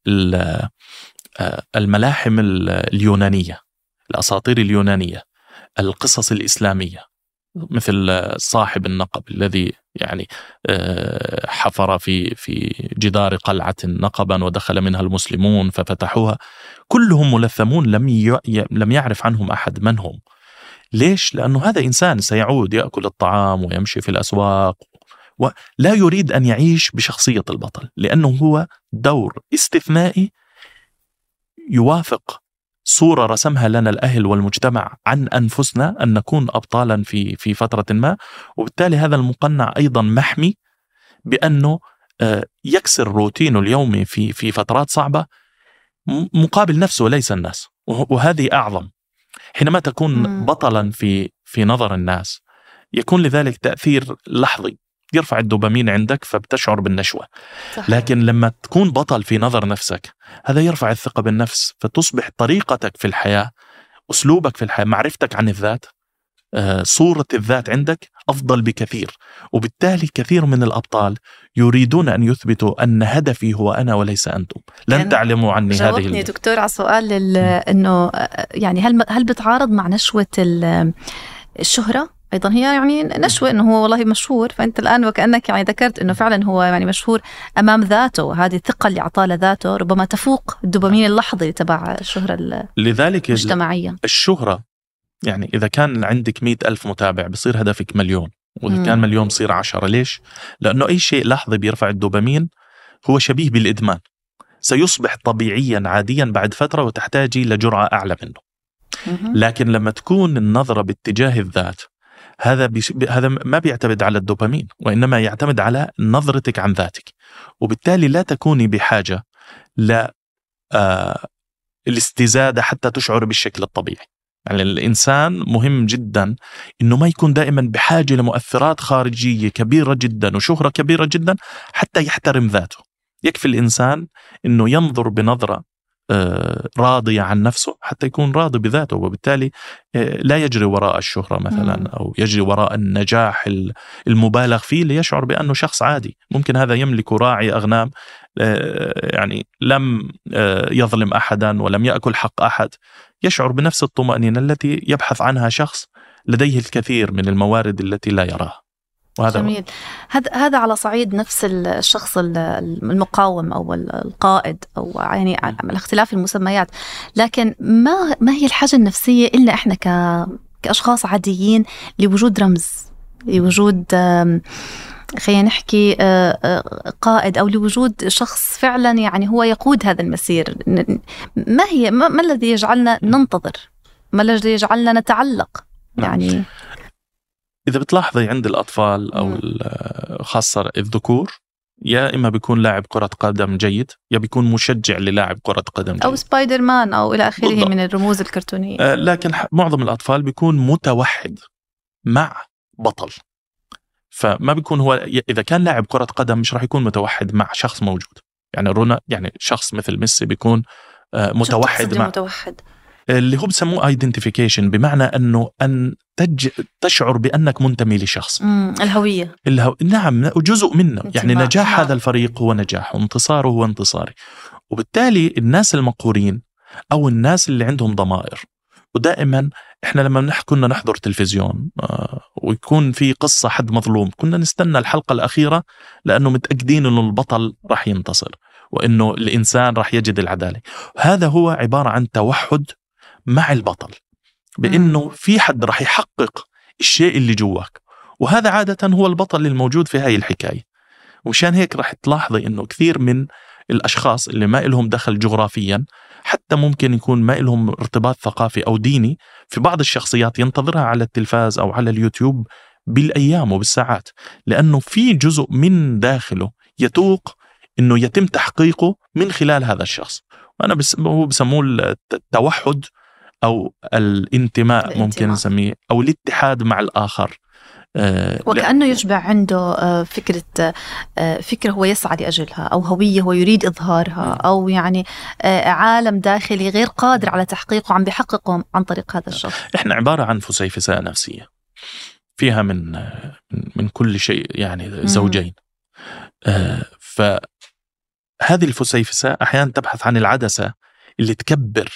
الملاحم اليونانية، الأساطير اليونانية، القصص الإسلامية، مثل صاحب النقب الذي يعني حفر في في جدار قلعة نقبا ودخل منها المسلمون ففتحوها، كلهم ملثمون لم لم يعرف عنهم أحد من هم. ليش؟ لأنه هذا إنسان سيعود يأكل الطعام ويمشي في الأسواق ولا يريد أن يعيش بشخصية البطل، لأنه هو دور استثنائي يوافق صورة رسمها لنا الأهل والمجتمع عن أنفسنا أن نكون أبطالا في في فترة ما. وبالتالي هذا المقنع أيضا محمي بأنه يكسر روتينه اليومي في في فترات صعبة مقابل نفسه وليس الناس. وهذه أعظم. حينما تكون بطلا في في نظر الناس يكون لذلك تأثير لحظي يرفع الدوبامين عندك فبتشعر بالنشوة. صحيح. لكن لما تكون بطل في نظر نفسك هذا يرفع الثقة بالنفس، فتصبح طريقتك في الحياة، أسلوبك في الحياة، معرفتك عن الذات، صورة الذات عندك أفضل بكثير. وبالتالي كثير من الأبطال يريدون أن يثبتوا أن هدفي هو أنا وليس أنتم، لن يعني تعلموا عني هذه. جاوبني دكتور على سؤال إنه يعني هل هل بتعارض مع نشوة الشهرة؟ أيضا هي يعني نشوة إنه هو والله مشهور، فأنت الآن وكأنك يعني ذكرت إنه فعلا هو يعني مشهور أمام ذاته، هذه الثقة اللي أعطاه لذاته ربما تفوق الدوبامين اللحظي تبع الشهرة لذلك المجتمعية. الشهرة يعني إذا كان عندك مئة ألف متابع بصير هدفك مليون، وإذا كان مليون بصير عشرة. ليش؟ لأنه أي شيء لحظي بيرفع الدوبامين هو شبيه بالإدمان، سيصبح طبيعيا عاديا بعد فترة وتحتاجي لجرعة أعلى منه. لكن لما تكون النظرة باتجاه الذات هذا بي... هذا ما بيعتمد على الدوبامين، وإنما يعتمد على نظرتك عن ذاتك. وبالتالي لا تكوني بحاجة ل آه... الاستزادة حتى تشعر بالشكل الطبيعي. يعني الإنسان مهم جدا إنه ما يكون دائما بحاجة لمؤثرات خارجية كبيرة جدا وشهرة كبيرة جدا حتى يحترم ذاته. يكفي الإنسان إنه ينظر بنظرة راضية عن نفسه حتى يكون راضي بذاته، وبالتالي لا يجري وراء الشهرة مثلا أو يجري وراء النجاح المبالغ فيه ليشعر بأنه شخص عادي. ممكن هذا يملك راعي أغنام يعني لم يظلم أحدا ولم يأكل حق أحد، يشعر بنفس الطمأنينة التي يبحث عنها شخص لديه الكثير من الموارد التي لا يراها. وهذا جميل. هذا هذا على صعيد نفس الشخص المقاوم أو القائد أو يعني على اختلاف المسميات، لكن ما ما هي الحاجة النفسية إلنا إحنا ك كأشخاص عاديين لوجود رمز، لوجود خلينا نحكي قائد، أو لوجود شخص فعلا يعني هو يقود هذا المسير؟ ما هي ما, ما الذي يجعلنا ننتظر؟ ما الذي يجعلنا نتعلق؟ يعني إذا بتلاحظي عند الأطفال أو خاصة الذكور، يا إما بيكون لاعب كرة قدم جيد يا بيكون مشجع للاعب كرة قدم جيد، أو سبايدر مان أو إلى آخره بالضبط من الرموز الكرتونية. آه لكن معظم الأطفال بيكون متوحد مع بطل، فما بيكون هو إذا كان لاعب كرة قدم مش راح يكون متوحد مع شخص موجود. يعني رونا يعني شخص مثل ميسي بيكون آه متوحد مع متوحد اللي هو بسموه identification، بمعنى أنه أن تج... تشعر بأنك منتمي لشخص. الهوية. الهو... نعم، جزء منه. يعني نجاح هذا الفريق هو نجاح وانتصاره هو انتصاري. وبالتالي الناس المقهورين أو الناس اللي عندهم ضمائر، ودائما إحنا لما نح... كنا نحضر تلفزيون آه... ويكون في قصة حد مظلوم كنا نستنى الحلقة الأخيرة لأنه متأكدين أنه البطل راح ينتصر وأنه الإنسان راح يجد العدالة. هذا هو عبارة عن توحد مع البطل، بأنه في حد راح يحقق الشيء اللي جواك وهذا عادة هو البطل الموجود في هاي الحكاية. ومشان هيك رح تلاحظي إنه كثير من الأشخاص اللي ما إلهم دخل جغرافيا، حتى ممكن يكون ما إلهم ارتباط ثقافي أو ديني، في بعض الشخصيات ينتظرها على التلفاز أو على اليوتيوب بالأيام وبالساعات، لأنه في جزء من داخله يتوق إنه يتم تحقيقه من خلال هذا الشخص. وأنا بس هو بسموه التوحد أو الانتماء, الانتماء ممكن نسميه، أو الاتحاد مع الآخر. وكأنه يشبع عنده فكرة فكرة هو يسعى لأجلها، أو هوية هو يريد إظهارها، أو يعني عالم داخلي غير قادر على تحقيقه عم بيحققه عن طريق هذا الشخص. إحنا عبارة عن فسيفساء نفسية فيها من من كل شيء، يعني زوجين. فهذه الفسيفساء أحيانا تبحث عن العدسة اللي تكبر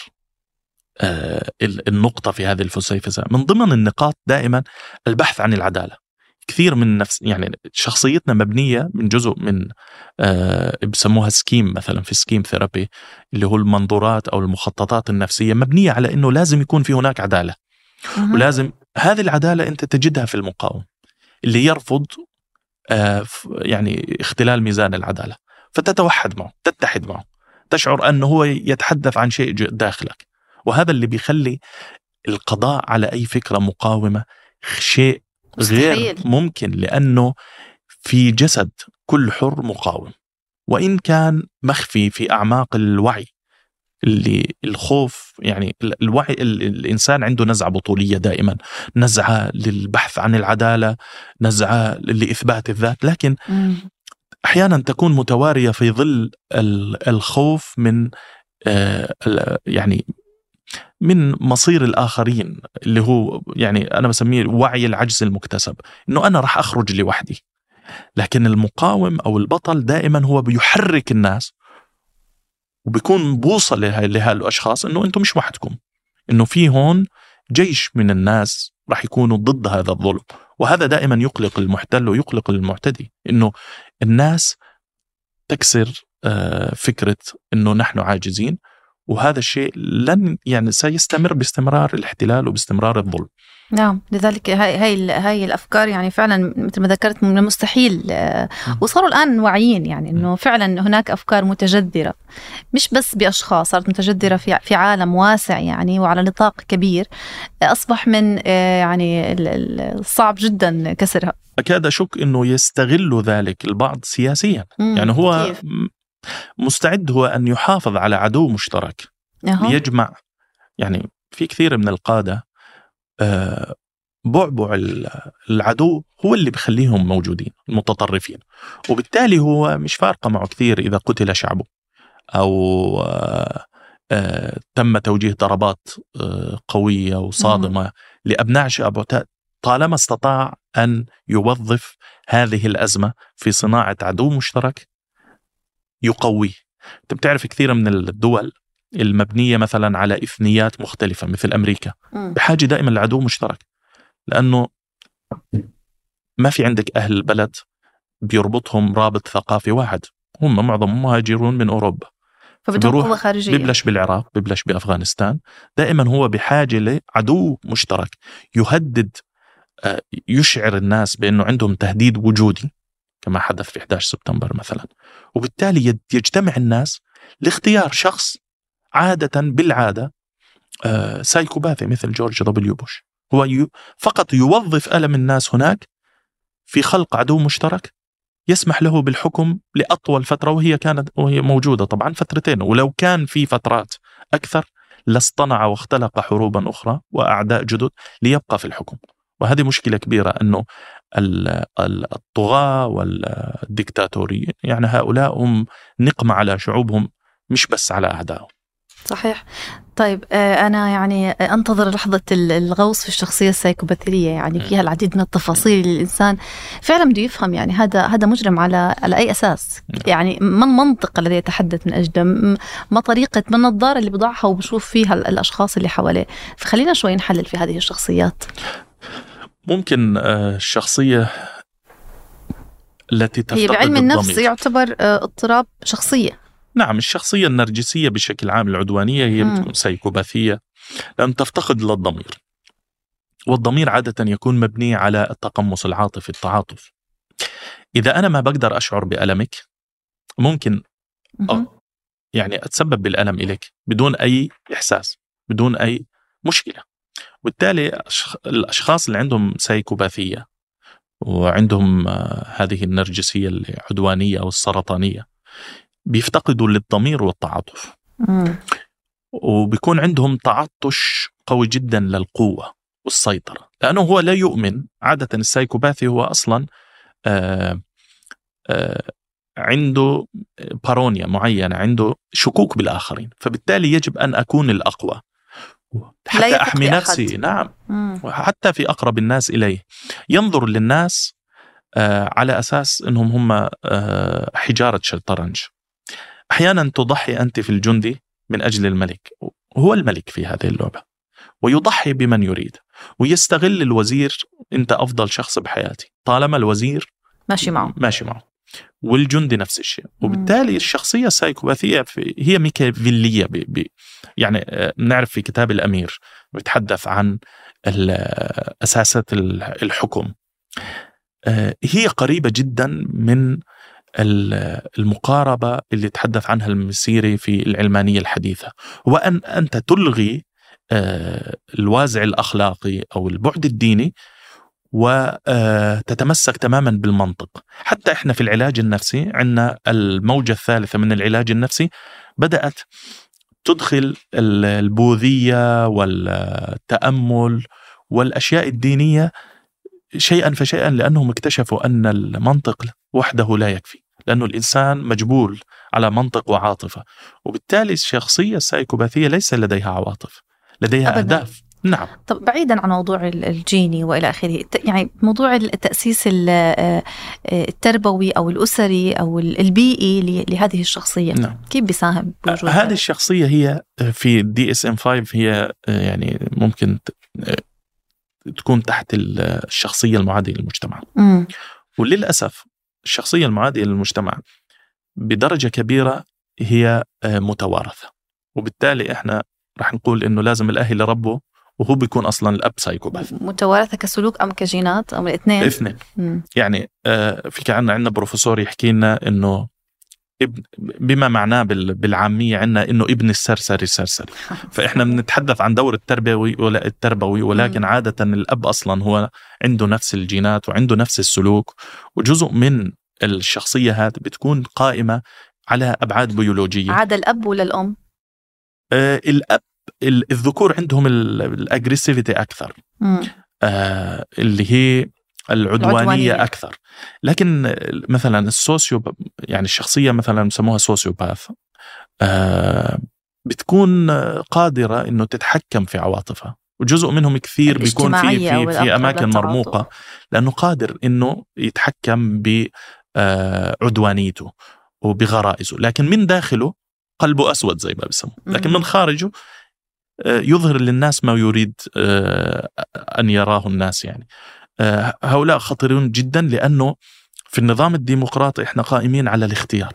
النقطة في هذه الفسيفساء. من ضمن النقاط دائما البحث عن العدالة. كثير من نفس يعني شخصيتنا مبنية من جزء من آه بسموها سكيم، مثلا في سكيم ثيرابي اللي هو المنظورات أو المخططات النفسية، مبنية على أنه لازم يكون في هناك عدالة، ولازم هذه العدالة أنت تجدها في المقاوم اللي يرفض آه يعني اختلال ميزان العدالة، فتتوحد معه، تتحد معه، تشعر أنه هو يتحدث عن شيء داخلك. وهذا اللي بيخلي القضاء على أي فكرة مقاومة شيء غير ممكن، لأنه في جسد كل حر مقاوم، وإن كان مخفي في أعماق الوعي اللي الخوف. يعني الوعي، الإنسان عنده نزعة بطولية دائما، نزعة للبحث عن العدالة، نزعة لإثبات الذات، لكن أحيانا تكون متوارية في ظل الخوف من يعني من مصير الآخرين، اللي هو يعني أنا بسميه وعي العجز المكتسب، إنه أنا رح أخرج لوحدي. لكن المقاوم أو البطل دائما هو بيحرك الناس وبيكون بوصل لهالأشخاص إنه أنتم مش وحدكم، إنه في هون جيش من الناس رح يكونوا ضد هذا الظلم. وهذا دائما يقلق المحتل ويقلق المعتدي، إنه الناس تكسر فكرة إنه نحن عاجزين، وهذا الشيء لن يعني سيستمر باستمرار الاحتلال وباستمرار الظلم. نعم، لذلك هاي هاي هاي الأفكار يعني فعلا مثل ما ذكرت من المستحيل، وصاروا الآن واعيين يعني إنه فعلا هناك أفكار متجذرة، مش بس بأشخاص، صارت متجذرة في في عالم واسع يعني وعلى نطاق كبير، أصبح من يعني الصعب جدا كسرها. أكاد أشك إنه يستغل ذلك البعض سياسيا، يعني هو كيف؟ مستعد هو أن يحافظ على عدو مشترك أه. ليجمع. يعني في كثير من القادة بعبع العدو هو اللي بخليهم موجودين، المتطرفين، وبالتالي هو مش فارقة معه كثير إذا قتل شعبه أو تم توجيه ضربات قوية وصادمة م. لأبناء شعبه، طالما استطاع أن يوظف هذه الأزمة في صناعة عدو مشترك يقويه. انت بتعرف كثير من الدول المبنية مثلا على إثنيات مختلفة مثل أمريكا بحاجة دائما لعدو مشترك، لأنه ما في عندك أهل البلد بيربطهم رابط ثقافي واحد، هم معظم مهاجرون من أوروبا، فبدهم قوة خارجية. ببلش بالعراق، ببلش بأفغانستان، دائما هو بحاجة لعدو مشترك يهدد، يشعر الناس بأنه عندهم تهديد وجودي كما حدث في أحد عشر سبتمبر مثلا. وبالتالي يجتمع الناس لاختيار شخص عادة بالعادة سايكوباثي مثل جورج دبليو بوش، هو فقط يوظف ألم الناس هناك في خلق عدو مشترك يسمح له بالحكم لأطول فترة، وهي كانت وهي موجودة طبعا فترتين، ولو كان في فترات أكثر لاصطنع واختلق حروبا أخرى وأعداء جدد ليبقى في الحكم. وهذه مشكلة كبيرة، أنه الطغاة والديكتاتوريين يعني هؤلاء هم نقمة على شعوبهم مش بس على أعدائهم. صحيح. طيب أنا يعني أنتظر لحظة الغوص في الشخصية السايكوباثية، يعني فيها العديد من التفاصيل اللي الإنسان فعلا بده يفهم يعني هذا هذا مجرم على على أي أساس، يعني ما المنطق الذي يتحدث من أجله، ما طريقة، ما النظارة اللي بضعها وبشوف فيها الأشخاص اللي حواليه. فخلينا شوي نحلل في هذه الشخصيات. ممكن الشخصية التي تفتقد هي بعلم النفس يعتبر اضطراب شخصية. نعم، الشخصية النرجسية بشكل عام العدوانية هي بتكون سايكوباثية لأن تفتقد للضمير، والضمير عادة يكون مبني على التقمص العاطفي، التعاطف. إذا أنا ما بقدر أشعر بألمك ممكن أو يعني أتسبب بالألم إليك بدون أي إحساس، بدون أي مشكلة. وبالتالي الأشخاص اللي عندهم سايكوباثية وعندهم هذه النرجسية العدوانية أو السرطانية بيفتقدوا للضمير والتعاطف، وبيكون عندهم تعطش قوي جدا للقوة والسيطرة، لأنه هو لا يؤمن. عادة السايكوباثي هو أصلا آآ آآ عنده بارونيا معينة، عنده شكوك بالآخرين، فبالتالي يجب أن أكون الأقوى حتى أحمي نفسي. نعم. مم. وحتى في أقرب الناس إليه ينظر للناس آه على أساس أنهم هم آه حجارة شطرنج. أحيانا تضحي أنت في الجندي من أجل الملك، هو الملك في هذه اللعبة، ويضحي بمن يريد، ويستغل الوزير. أنت أفضل شخص بحياتي طالما الوزير ماشي معه ماشي معه والجندي نفس الشيء. وبالتالي الشخصية السايكوباثية هي ميكافيلية. بي بي يعني نعرف في كتاب الأمير بيتحدث عن أساسات الحكم، هي قريبة جدا من المقاربة اللي تحدث عنها المسيري في العلمانية الحديثة، وأن أنت تلغي الوازع الأخلاقي أو البعد الديني وتتمسك تماما بالمنطق. حتى إحنا في العلاج النفسي عندنا الموجة الثالثة من العلاج النفسي بدأت تدخل البوذية والتأمل والأشياء الدينية شيئا فشيئا، لأنهم اكتشفوا أن المنطق وحده لا يكفي، لأنه الإنسان مجبول على منطق وعاطفة. وبالتالي الشخصية السايكوباثية ليس لديها عواطف، لديها أبداً. أهداف. نعم. طب بعيدا عن موضوع الجيني وإلى آخره، يعني موضوع التأسيس التربوي أو الأسري أو البيئي لهذه الشخصية، نعم. كيف بيساهم بوجود هذه الشخصية؟ هي في دي اس ام خمسة هي يعني ممكن تكون تحت الشخصية المعادية للمجتمع. م. وللأسف الشخصية المعادية للمجتمع بدرجة كبيرة هي متوارثة، وبالتالي إحنا رح نقول إنه لازم الأهل يربوا، وهو بيكون أصلا الأب سايكوباث. متوارثة كسلوك أم كجينات أم الاثنين؟ الاثنين. يعني آه في كان عندنا بروفيسور يحكي لنا إنه ابن، بما معناه بالعامية عندنا إنه ابن السرسري السرسري. فإحنا بنتحدث عن دور التربوي ولا التربوي، ولكن عادة الأب أصلا هو عنده نفس الجينات وعنده نفس السلوك، وجزء من الشخصية هذه بتكون قائمة على أبعاد بيولوجية. عادة الأب ولا الأم؟ آه الأب الذكور عندهم الأجريسيفيتي أكثر، آه اللي هي العدوانية, العدوانية أكثر. لكن مثلا السوسيو يعني الشخصية مثلا نسموها سوسيوباث، آه بتكون قادرة إنه تتحكم في عواطفها، وجزء منهم كثير بيكون في في, في أماكن مرموقة، لأنه قادر إنه يتحكم بعدوانيته وبغرائزه، لكن من داخله قلبه أسود زي ما بيسموه، لكن من خارجه يظهر للناس ما يريد أن يراه الناس. يعني هؤلاء خطيرون جدا، لأنه في النظام الديمقراطي إحنا قائمين على الاختيار،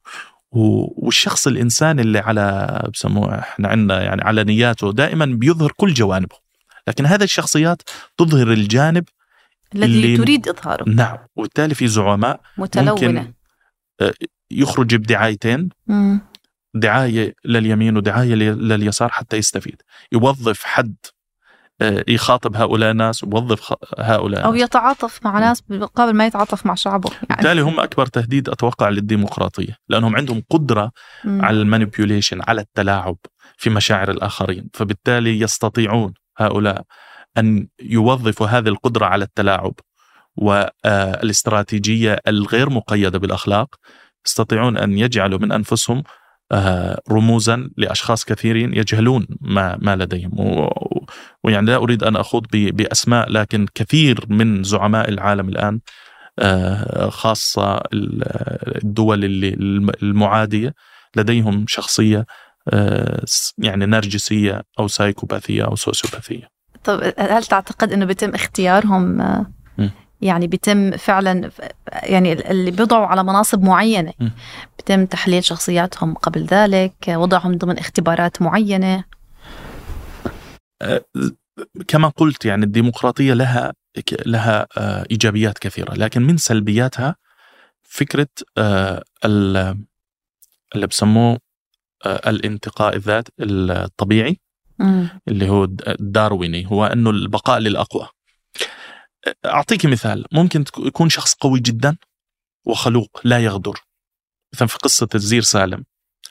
والشخص الإنسان اللي على بسموه إحنا عندنا يعني على نياته دائما بيظهر كل جوانبه، لكن هذه الشخصيات تظهر الجانب الذي اللي تريد إظهاره. نعم. وبالتالي في زعماء متلونة يخرج بدعايتين، م. دعاية لليمين ودعاية لليسار حتى يستفيد، يوظف حد يخاطب هؤلاء الناس ويوظف هؤلاء أو يتعاطف مع ناس قبل ما يتعاطف مع شعبه. يعني بالتالي هم أكبر تهديد أتوقع للديمقراطية، لأنهم عندهم قدرة م. على المانيبيوليشن، على التلاعب في مشاعر الآخرين، فبالتالي يستطيعون هؤلاء أن يوظفوا هذه القدرة على التلاعب والاستراتيجية الغير مقيدة بالأخلاق، يستطيعون أن يجعلوا من أنفسهم رموزا لأشخاص كثيرين يجهلون ما, ما لديهم. ويعني لا أريد أن أخوض بأسماء، لكن كثير من زعماء العالم الآن خاصة الدول المعادية لديهم شخصية يعني نرجسية أو سايكوباثية أو سوسيوباثية. طب هل تعتقد أنه بيتم اختيارهم؟ م. يعني بيتم فعلا يعني اللي بيضعوا على مناصب معينة م. بيتم تحليل شخصياتهم قبل ذلك، وضعهم ضمن اختبارات معينة؟ كما قلت يعني الديمقراطية لها لها إيجابيات كثيرة، لكن من سلبياتها فكرة اللي بسموه الانتقاء الذات الطبيعي م. اللي هو الدارويني، هو أنه البقاء للأقوى. أعطيك مثال، ممكن يكون شخص قوي جدا وخلوق لا يغدر، مثلا في قصة الزير سالم،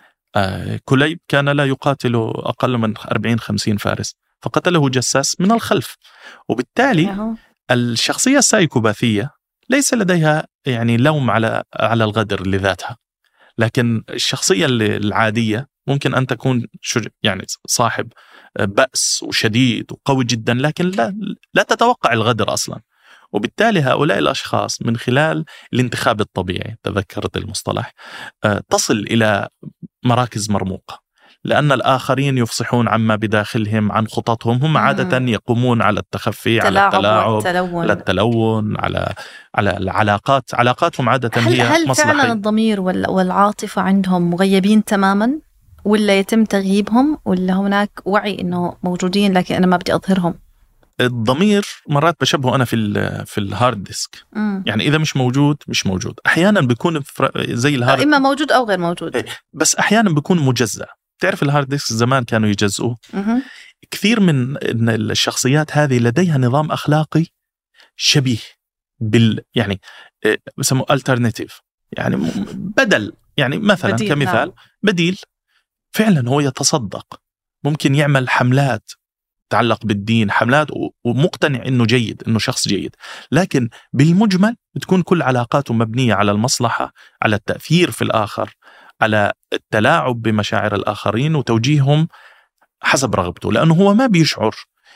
كليب كان لا يقاتل أقل من أربعين خمسين فارس فقتله جساس من الخلف، وبالتالي الشخصية السايكوباثية ليس لديها يعني لوم على على الغدر لذاتها، لكن الشخصية العادية ممكن أن تكون يعني صاحب بأس وشديد وقوي جدا، لكن لا لا تتوقع الغدر أصلا. وبالتالي هؤلاء الأشخاص من خلال الانتخاب الطبيعي، تذكرت المصطلح، تصل إلى مراكز مرموقة، لأن الآخرين يفصحون عما بداخلهم عن خططهم، هم عادة يقومون على التخفي، على التلاعب، على التلون، على على العلاقات، علاقاتهم عادة هل هي هل مصلحية. فعلا الضمير والعاطفة عندهم مغيبين تماما، ولا يتم تغييبهم، ولا هناك وعي إنه موجودين لكن أنا ما بدي أظهرهم؟ الضمير مرات بشبهه أنا في في الهارد ديسك، مم. يعني إذا مش موجود مش موجود، أحيانا بيكون زي الهارد، إما موجود أو غير موجود، بس أحيانا بيكون مجزأ. تعرف الهارد ديسك زمان كانوا يجزئوه. كثير من الشخصيات هذه لديها نظام أخلاقي شبيه بال يعني بسموه alternative، يعني بدل، يعني مثلا بديل، كمثال نعم. بديل فعلا هو يتصدق، ممكن يعمل حملات تتعلق بالدين، حملات ومقتنع إنه جيد، إنه شخص جيد، لكن بالمجمل بتكون كل علاقاته مبنية على المصلحة، على التأثير في الآخر، على التلاعب بمشاعر الآخرين وتوجيههم حسب رغبته، لأنه هو ما بيشعر.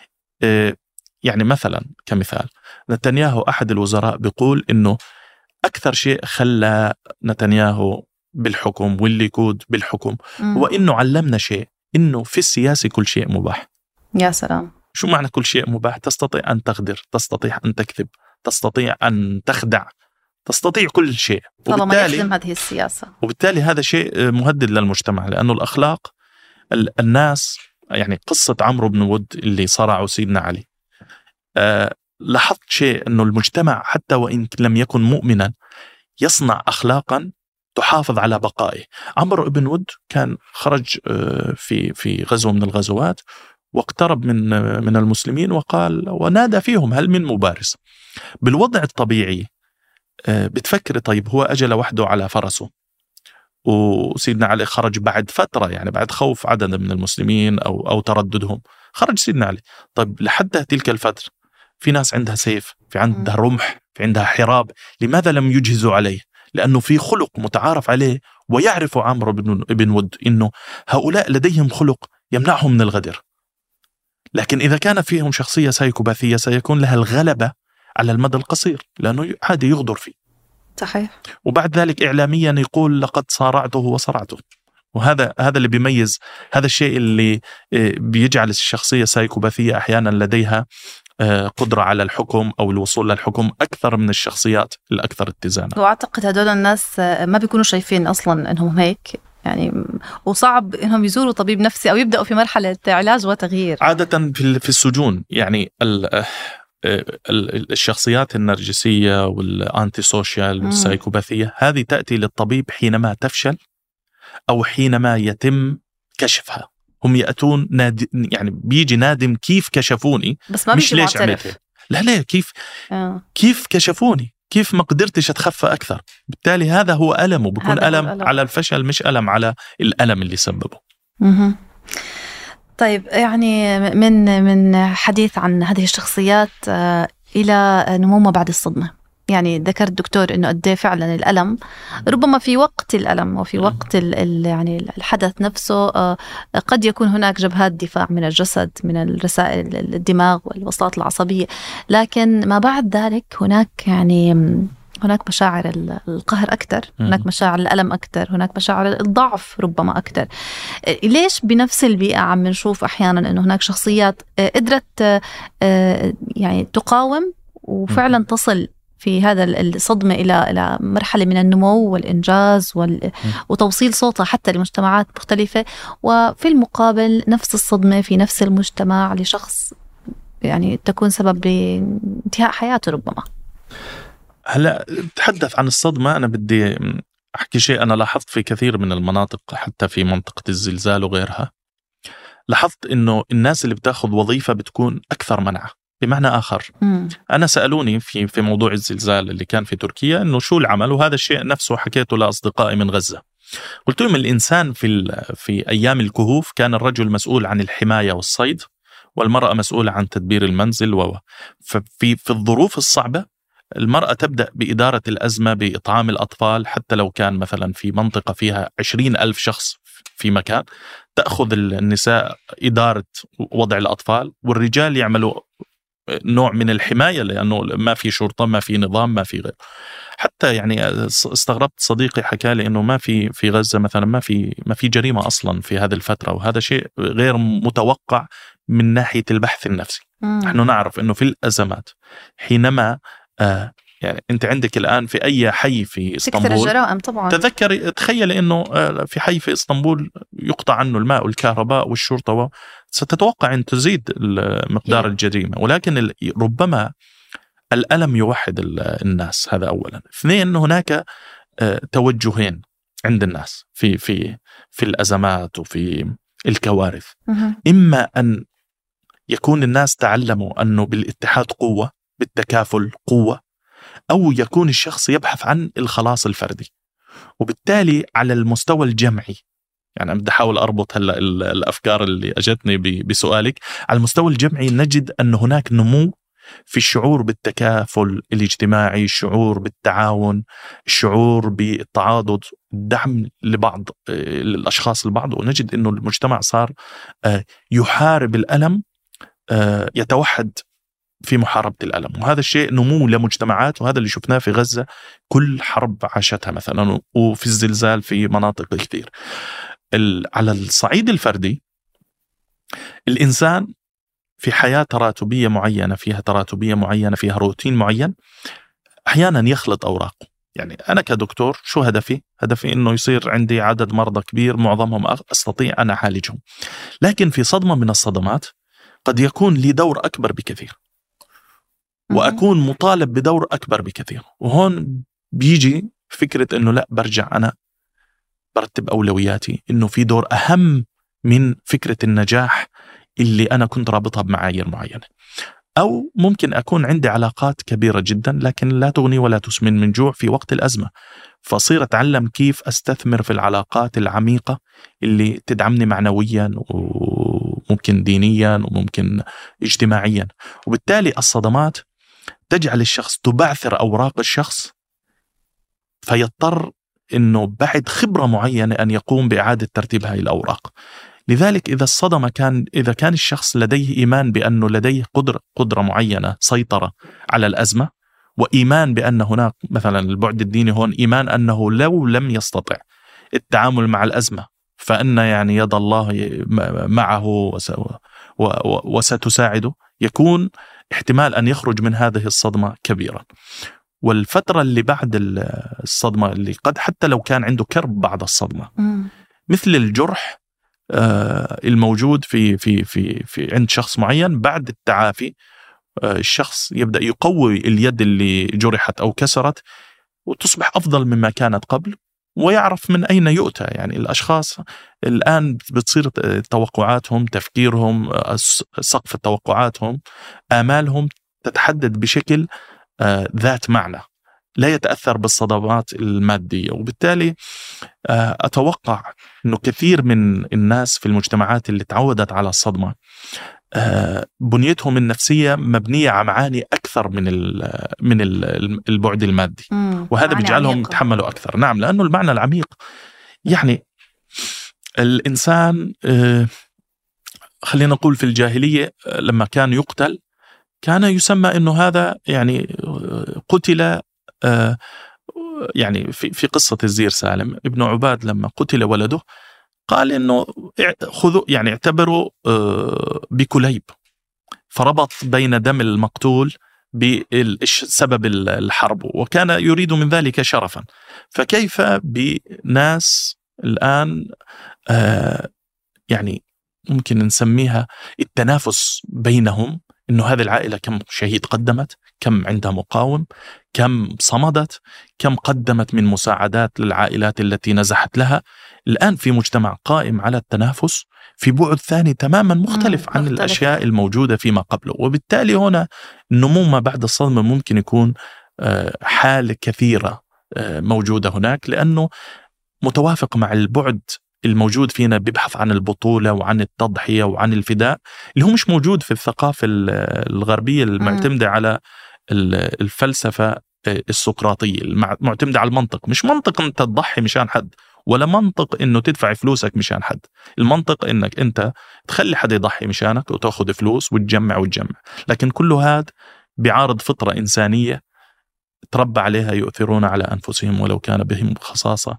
يعني مثلا كمثال نتنياهو أحد الوزراء بيقول إنه أكثر شيء خلى نتنياهو بالحكم والليكود بالحكم م. هو إنه علمنا شيء، إنه في السياسة كل شيء مباح. يا سلام. شو معنى كل شيء مباح؟ تستطيع أن تغدر، تستطيع أن تكذب، تستطيع أن تخدع، تستطيع كل شيء، طالما يخدم هذه السياسة. وبالتالي هذا شيء مهدد للمجتمع، لأنه الأخلاق الناس، يعني قصة عمرو بن ود اللي صرعوا سيدنا علي، أه لاحظت شيء، أنه المجتمع حتى وإن لم يكن مؤمنا يصنع أخلاقا تحافظ على بقائه. عمرو بن ود كان خرج في في غزوة من الغزوات واقترب من من المسلمين وقال ونادى فيهم هل من مبارز. بالوضع الطبيعي بتفكر طيب هو أجل وحده على فرسه، وسيدنا علي خرج بعد فترة، يعني بعد خوف عدد من المسلمين أو أو ترددهم، خرج سيدنا علي. طيب لحد تلك الفترة في ناس عندها سيف، في عندها رمح، في عندها حراب، لماذا لم يجهزوا عليه؟ لأنه في خلق متعارف عليه، ويعرف عمرو بن ود إنه هؤلاء لديهم خلق يمنعهم من الغدر، لكن إذا كان فيهم شخصية سايكوباثية سيكون لها الغلبة على المدى القصير، لأنه عادي يغدر فيه. صحيح. وبعد ذلك إعلاميا يقول لقد صارعته وصرعته، وهذا هذا اللي بيميز، هذا الشيء اللي بيجعل الشخصية السايكوباثية أحيانا لديها قدرة على الحكم أو الوصول للحكم أكثر من الشخصيات الأكثر اتزانا. وأعتقد هدول الناس ما بيكونوا شايفين أصلا أنهم هيك، يعني وصعب إنهم يزوروا طبيب نفسي أو يبدأوا في مرحلة علاج وتغيير. عادة في السجون، يعني الشخصيات النرجسية والأنتي سوشيال والسايكوباثية هذه تأتي للطبيب حينما تفشل أو حينما يتم كشفها. هم يأتون ناد... يعني بيجي نادم كيف كشفوني، بس ما مش ليش معترف. عملت، لا لا كيف آه. كيف كشفوني، كيف ما قدرتش أتخفى أكثر. بالتالي هذا هو ألمه، بيكون ألم, ألم على الفشل، مش ألم على الألم اللي سببه. مه. طيب يعني من من حديث عن هذه الشخصيات إلى نمو ما بعد الصدمة، يعني ذكر الدكتور إنه قد فعلا الألم ربما في وقت الألم وفي وقت ال يعني الحدث نفسه قد يكون هناك جبهات دفاع من الجسد، من الرسائل الدماغ والوصلات العصبية، لكن ما بعد ذلك هناك يعني هناك مشاعر القهر أكتر، هناك مشاعر الألم أكتر، هناك مشاعر الضعف ربما أكتر. ليش بنفس البيئة عم نشوف أحيانا إنه هناك شخصيات قدرت يعني تقاوم وفعلا تصل في هذا الصدمة إلى إلى مرحلة من النمو والإنجاز وال... وتوصيل صوتها حتى لمجتمعات مختلفة، وفي المقابل نفس الصدمة في نفس المجتمع لشخص يعني تكون سبب لانتهاء حياته ربما. هلا تحدث عن الصدمة، أنا بدي أحكي شيء أنا لاحظت في كثير من المناطق، حتى في منطقة الزلزال وغيرها، لاحظت إنه الناس اللي بتاخذ وظيفة بتكون أكثر منعة. بمعنى آخر م. أنا سألوني في في موضوع الزلزال اللي كان في تركيا إنه شو العمل، وهذا الشيء نفسه حكيته لأصدقائي من غزة. قلت لهم الإنسان في في أيام الكهوف كان الرجل مسؤول عن الحماية والصيد، والمرأة مسؤولة عن تدبير المنزل. و ففي في الظروف الصعبة المرأة تبدأ بإدارة الأزمة، بإطعام الأطفال، حتى لو كان مثلا في منطقة فيها عشرين ألف شخص في مكان، تأخذ النساء إدارة وضع الأطفال، والرجال يعملوا نوع من الحماية، لأنه ما في شرطة، ما في نظام، ما في غير. حتى يعني استغربت صديقي حكى لي إنه ما في في غزة مثلا ما في ما في جريمة أصلا في هذه الفترة، وهذا شيء غير متوقع من ناحية البحث النفسي. نحن نعرف إنه في الأزمات حينما آه يعني أنت عندك الآن في أي حي في إسطنبول الجرائم طبعا، تذكر تخيل إنه آه في حي في إسطنبول يقطع عنه الماء والكهرباء والشرطة، و... ستتوقع أن تزيد مقدار الجريمة. ولكن ربما الألم يوحد الناس، هذا أولا. اثنين، هناك آه توجهين عند الناس في في في الأزمات وفي الكوارث. إما أن يكون الناس تعلموا أنه بالاتحاد قوة، بالتكافل قوة، أو يكون الشخص يبحث عن الخلاص الفردي. وبالتالي على المستوى الجمعي، يعني بدي أحاول أربط هلأ الأفكار اللي أجتني بسؤالك، على المستوى الجمعي نجد أن هناك نمو في الشعور بالتكافل الاجتماعي، الشعور بالتعاون، الشعور بالتعاضد، الدعم لبعض الأشخاص البعض. ونجد أنه المجتمع صار يحارب الألم، يتوحد في محاربة الألم. وهذا الشيء نمو لمجتمعات، وهذا اللي شفناه في غزة، كل حرب عاشتها مثلا، وفي الزلزال في مناطق كثير. على الصعيد الفردي، الإنسان في حياة تراتبية معينة، فيها تراتبية معينة، فيها روتين معين، أحيانا يخلط أوراقه. يعني أنا كدكتور شو هدفي؟ هدفي إنه يصير عندي عدد مرضى كبير، معظمهم أستطيع أن أعالجهم. لكن في صدمة من الصدمات قد يكون لي دور أكبر بكثير، وأكون مطالب بدور أكبر بكثير. وهون بيجي فكرة إنه لا، برجع أنا برتب أولوياتي، إنه في دور أهم من فكرة النجاح اللي أنا كنت رابطها بمعايير معينة. أو ممكن أكون عندي علاقات كبيرة جدا لكن لا تغني ولا تسمن من جوع في وقت الأزمة، فصير أتعلم كيف أستثمر في العلاقات العميقة اللي تدعمني معنويا وممكن دينيا وممكن اجتماعيا. وبالتالي الصدمات تجعل الشخص تبعثر أوراق الشخص، فيضطر إنه بعد خبرة معينة أن يقوم بإعادة ترتيب هذه الأوراق. لذلك إذا الصدمة كان إذا كان الشخص لديه إيمان بأنه لديه قدرة قدرة معينة سيطرة على الأزمة، وإيمان بأن هناك مثلا البعد الديني هون، إيمان أنه لو لم يستطع التعامل مع الأزمة فإن يعني يد الله معه وستساعده، يكون احتمال أن يخرج من هذه الصدمة كبيرا. والفترة اللي بعد الصدمة، اللي قد حتى لو كان عنده كرب بعد الصدمة، م. مثل الجرح آه الموجود في في في في عند شخص معين، بعد التعافي آه الشخص يبدأ يقوي اليد اللي جرحت أو كسرت، وتصبح أفضل مما كانت قبل، ويعرف من أين يؤتى. يعني الأشخاص الآن بتصير توقعاتهم، تفكيرهم، سقف توقعاتهم، آمالهم تتحدد بشكل آه ذات معنى، لا يتأثر بالصدمات المادية. وبالتالي آه أتوقع أنه كثير من الناس في المجتمعات اللي تعودت على الصدمة آه بنيتهم النفسية مبنية على معاني أكثر من من البعد المادي، وهذا بيجعلهم يتحملوا أكثر. نعم، لأنه المعنى العميق، يعني الإنسان آه خلينا نقول في الجاهلية لما كان يقتل كان يسمى إنه هذا يعني قتل آه يعني في في قصة الزير سالم ابن عباد لما قتل ولده، قال إنه خذوا يعني اعتبروا آه بكليب، فربط بين دم المقتول بسبب الحرب، وكان يريد من ذلك شرفا. فكيف بناس الآن آه يعني ممكن نسميها التنافس بينهم، إنه هذه العائلة كم شهيد قدمت، كم عندها مقاوم، كم صمدت، كم قدمت من مساعدات للعائلات التي نزحت لها. الآن في مجتمع قائم على التنافس في بعد ثاني تماما مختلف عن مختلف. الأشياء الموجودة فيما قبله. وبالتالي هنا النمو ما بعد الصدمة ممكن يكون حال كثيرة موجودة هناك، لأنه متوافق مع البعد الموجود فينا بيبحث عن البطولة وعن التضحية وعن الفداء، اللي هو مش موجود في الثقافة الغربية المعتمدة على الفلسفة السقراطية المعتمدة على المنطق. مش منطق أنت تضحي مشان حد، ولا منطق إنه تدفع فلوسك مشان حد. المنطق إنك أنت تخلي حد يضحي مشانك وتأخذ فلوس وتجمع وتجمع. لكن كل هذا بعارض فطرة إنسانية تربى عليها يؤثرون على أنفسهم ولو كان بهم خصاصة.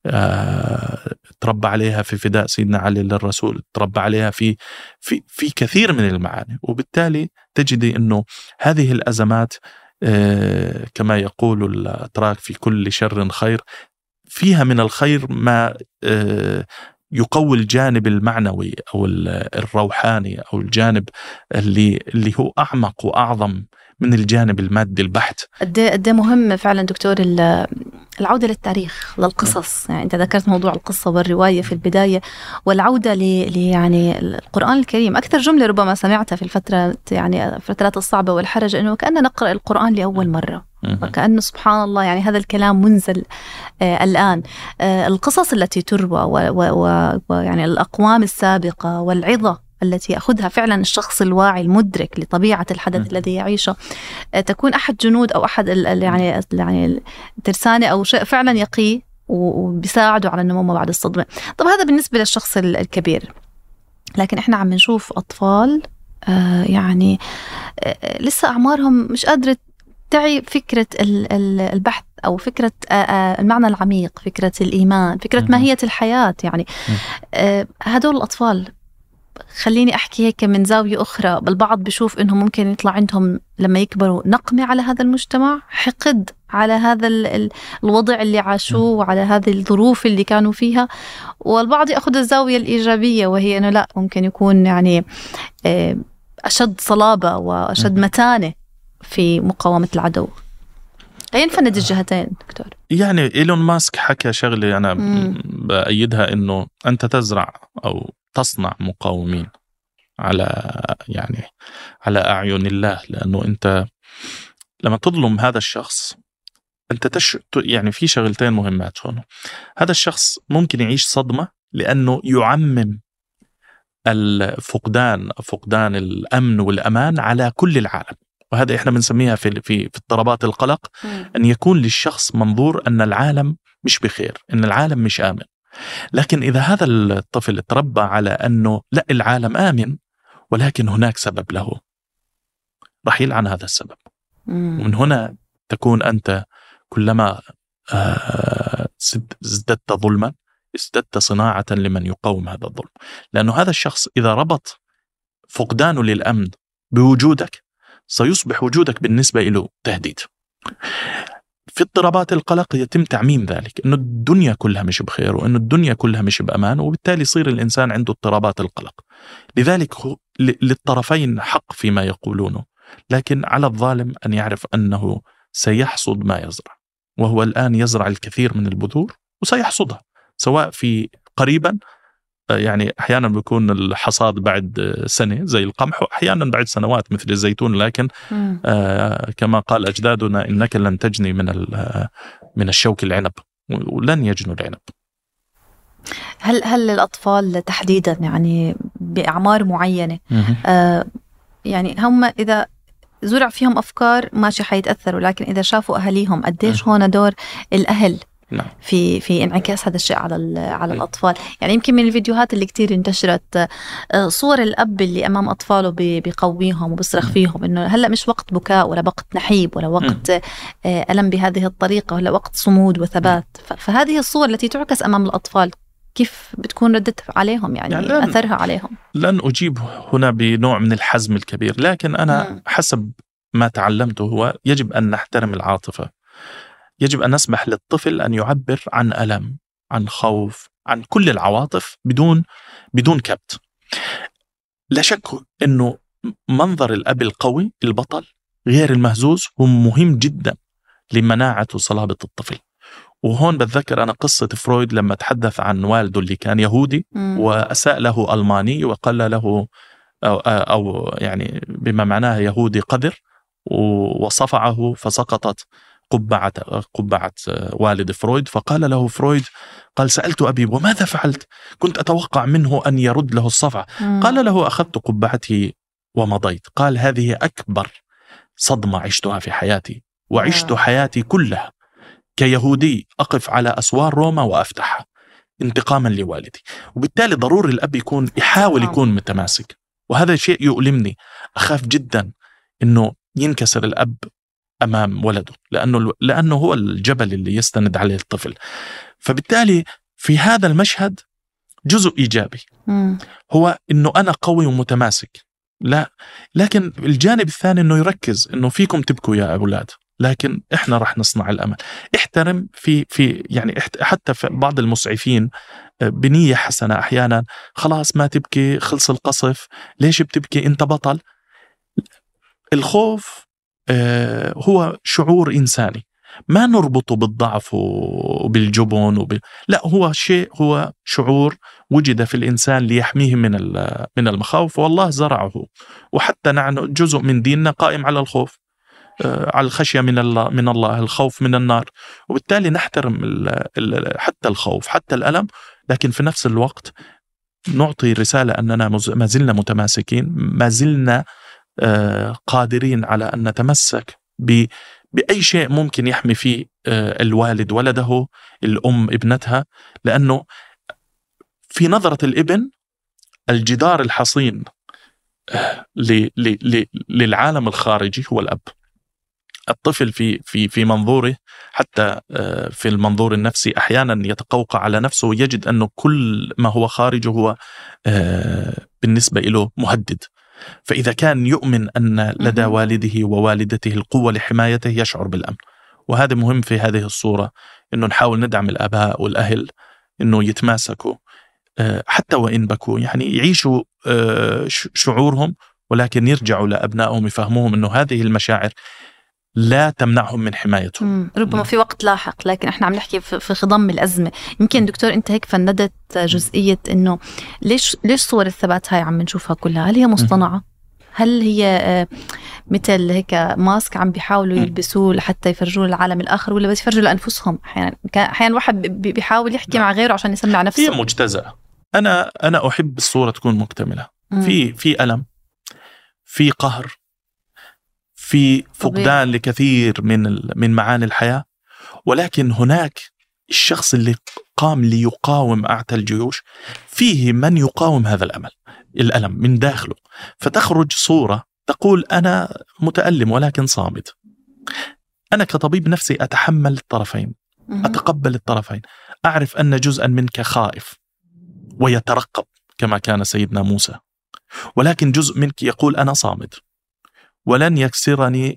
أه، تربى عليها في فداء سيدنا علي للرسول، تربى عليها في في في كثير من المعاني. وبالتالي تجدي إنه هذه الأزمات أه كما يقول الأتراك في كل شر خير، فيها من الخير ما أه يقوي الجانب المعنوي أو الروحاني أو الجانب اللي اللي هو أعمق وأعظم من الجانب المادي البحت. قد قد مهم فعلا دكتور العودة للتاريخ، للقصص. يعني أنت ذكرت موضوع القصة والرواية في البداية، والعودة ل يعني القرآن الكريم. أكثر جملة ربما سمعتها في الفترة يعني الفترات الصعبة والحرج إنه كأننا نقرأ القرآن لأول مرة، وكأنه سبحان الله يعني هذا الكلام منزل آه الآن. آه القصص التي تروى ويعني الأقوام السابقة والعظة التي يأخذها فعلا الشخص الواعي المدرك لطبيعة الحدث م. الذي يعيشه، تكون أحد جنود أو أحد يعني يعني ترسانة أو شيء فعلا يقي وبيساعده على النمو ما بعد الصدمة. طب هذا بالنسبة للشخص الكبير، لكن إحنا عم نشوف أطفال آه يعني آه لسه أعمارهم مش قادرة تعي فكرة البحث أو فكرة آه المعنى العميق، فكرة الإيمان، فكرة م. ماهية الحياة. يعني آه هدول الأطفال، خليني أحكي هيك من زاوية أخرى، البعض بيشوف إنهم ممكن يطلع عندهم لما يكبروا نقمة على هذا المجتمع، حقد على هذا الوضع اللي عاشوه وعلى هذه الظروف اللي كانوا فيها. والبعض يأخذ الزاوية الإيجابية، وهي إنه لا، ممكن يكون يعني أشد صلابة وأشد متانة في مقاومة العدو. خلينا نفند الجهتين دكتور. يعني إيلون ماسك حكى شغلة أنا بأيدها، إنه أنت تزرع أو تصنع مقاومين على يعني على أعين الله. لأنه أنت لما تظلم هذا الشخص أنت تش يعني في شغلتين مهمات هون. هذا الشخص ممكن يعيش صدمة لأنه يعمم الفقدان فقدان الأمن والأمان على كل العالم، وهذا إحنا بنسميها في في في اضطرابات القلق، أن يكون للشخص منظور أن العالم مش بخير، أن العالم مش آمن. لكن إذا هذا الطفل تربى على أنه لا، العالم آمن ولكن هناك سبب له، رح يلعن هذا السبب. ومن هنا تكون أنت كلما ازددت ظلما ازددت صناعة لمن يقاوم هذا الظلم. لأنه هذا الشخص إذا ربط فقدانه للأمن بوجودك، سيصبح وجودك بالنسبة له تهديد. في اضطرابات القلق يتم تعميم ذلك، إنه الدنيا كلها مش بخير، وإنه الدنيا كلها مش بأمان، وبالتالي يصير الإنسان عنده اضطرابات القلق. لذلك للطرفين حق فيما يقولونه، لكن على الظالم أن يعرف أنه سيحصد ما يزرع، وهو الآن يزرع الكثير من البذور وسيحصدها، سواء في قريبا، يعني أحيانا بيكون الحصاد بعد سنة زي القمح، وأحيانا بعد سنوات مثل الزيتون. لكن آه كما قال أجدادنا إنك لن تجني من من الشوك العنب، ولن يجنوا العنب. هل هل الأطفال تحديدا يعني بأعمار معينة آه يعني هم إذا زرع فيهم أفكار ماشي حيتأثروا، لكن إذا شافوا أهليهم قديش هون دور الأهل نعم. في في انعكاس هذا الشيء على على الأطفال. يعني يمكن من الفيديوهات اللي كتير انتشرت صور الأب اللي أمام أطفاله بيقويهم وبصرخ فيهم إنه هلأ مش وقت بكاء ولا وقت نحيب ولا وقت ألم بهذه الطريقة، ولا وقت صمود وثبات. فهذه الصور التي تعكس أمام الأطفال كيف بتكون ردت عليهم يعني, يعني لن أثرها عليهم؟ لن أجيب هنا بنوع من الحزم الكبير، لكن أنا م. حسب ما تعلمته هو يجب أن نحترم العاطفة، يجب أن نسمح للطفل أن يعبر عن ألم، عن خوف، عن كل العواطف بدون بدون كبت. لا شك أنه منظر الأب القوي البطل غير المهزوز هو مهم جدا لمناعة وصلابة الطفل. وهون بتذكر أنا قصة فرويد لما تحدث عن والده اللي كان يهودي م. وأساء له ألماني وقال له أو, أو يعني بما معناه يهودي قذر وصفعه فسقطت قبعة, قبعة والد فرويد. فقال له فرويد قال سألت أبي وماذا فعلت؟ كنت أتوقع منه أن يرد له الصفعة. م. قال له أخذت قبعتي ومضيت. قال هذه أكبر صدمة عشتها في حياتي وعشت حياتي كلها كيهودي أقف على أسوار روما وأفتحها انتقاما لوالدي. وبالتالي ضروري الأب يكون يحاول يكون متماسك، وهذا شيء يؤلمني. أخاف جدا إنه ينكسر الأب أمام ولده، لأنه لأنه هو الجبل اللي يستند عليه الطفل. فبالتالي في هذا المشهد جزء إيجابي هو إنه أنا قوي ومتماسك، لا، لكن الجانب الثاني إنه يركز إنه فيكم تبكوا يا أولاد، لكن إحنا رح نصنع الأمل. احترم في في يعني حتى في بعض المسعفين بنية حسنة أحيانا، خلاص ما تبكي، خلص القصف، ليش بتبكي، أنت بطل. الخوف هو شعور إنساني، ما نربطه بالضعف وبالجبن وب... لا، هو شيء، هو شعور وجد في الإنسان ليحميه من من المخاوف، والله زرعه. وحتى نحن جزء من ديننا قائم على الخوف، على الخشية من الله من الله الخوف من النار. وبالتالي نحترم ال ال حتى الخوف حتى الألم، لكن في نفس الوقت نعطي رسالة أننا ما زلنا متماسكين، ما زلنا قادرين على أن نتمسك ب بأي شيء ممكن يحمي فيه الوالد ولده، الأم ابنتها. لأنه في نظرة الابن الجدار الحصين للعالم الخارجي هو الأب. الطفل في في في منظوره، حتى في المنظور النفسي، أحيانا يتقوقع على نفسه ويجد أنه كل ما هو خارجه هو بالنسبة له مهدد. فإذا كان يؤمن أن لدى والده ووالدته القوة لحمايته يشعر بالأمن. وهذا مهم في هذه الصورة، إنه نحاول ندعم الآباء والأهل إنه يتماسكوا حتى وإن بكوا، يعني يعيشوا شعورهم، ولكن يرجعوا لأبنائهم يفهموهم إنه هذه المشاعر لا تمنعهم من حمايتهم. ربما في وقت لاحق، لكن احنا عم نحكي في خضم الأزمة. يمكن دكتور انت هيك فندت جزئية انه ليش ليش صور الثبات هاي عم نشوفها كلها؟ هل هي مصطنعة؟ هل هي مثل هيك ماسك عم بيحاولوا يلبسوه لحتى يفرجوه للعالم الآخر، ولا بس يفرجوا لأنفسهم؟ أحيانا أحيانا واحد بيحاول يحكي مع غيره عشان يسمع نفسه. هي مجتزأة. أنا أنا أحب الصورة تكون مكتملة، في في ألم، في قهر، في فقدان لكثير من من معاني الحياة، ولكن هناك الشخص اللي قام ليقاوم أعتى الجيوش، فيه من يقاوم هذا الأمل الألم من داخله، فتخرج صورة تقول أنا متألم ولكن صامد. أنا كطبيب نفسي أتحمل الطرفين، أتقبل الطرفين، أعرف أن جزءا منك خائف ويترقب كما كان سيدنا موسى، ولكن جزء منك يقول أنا صامد ولن يكسرني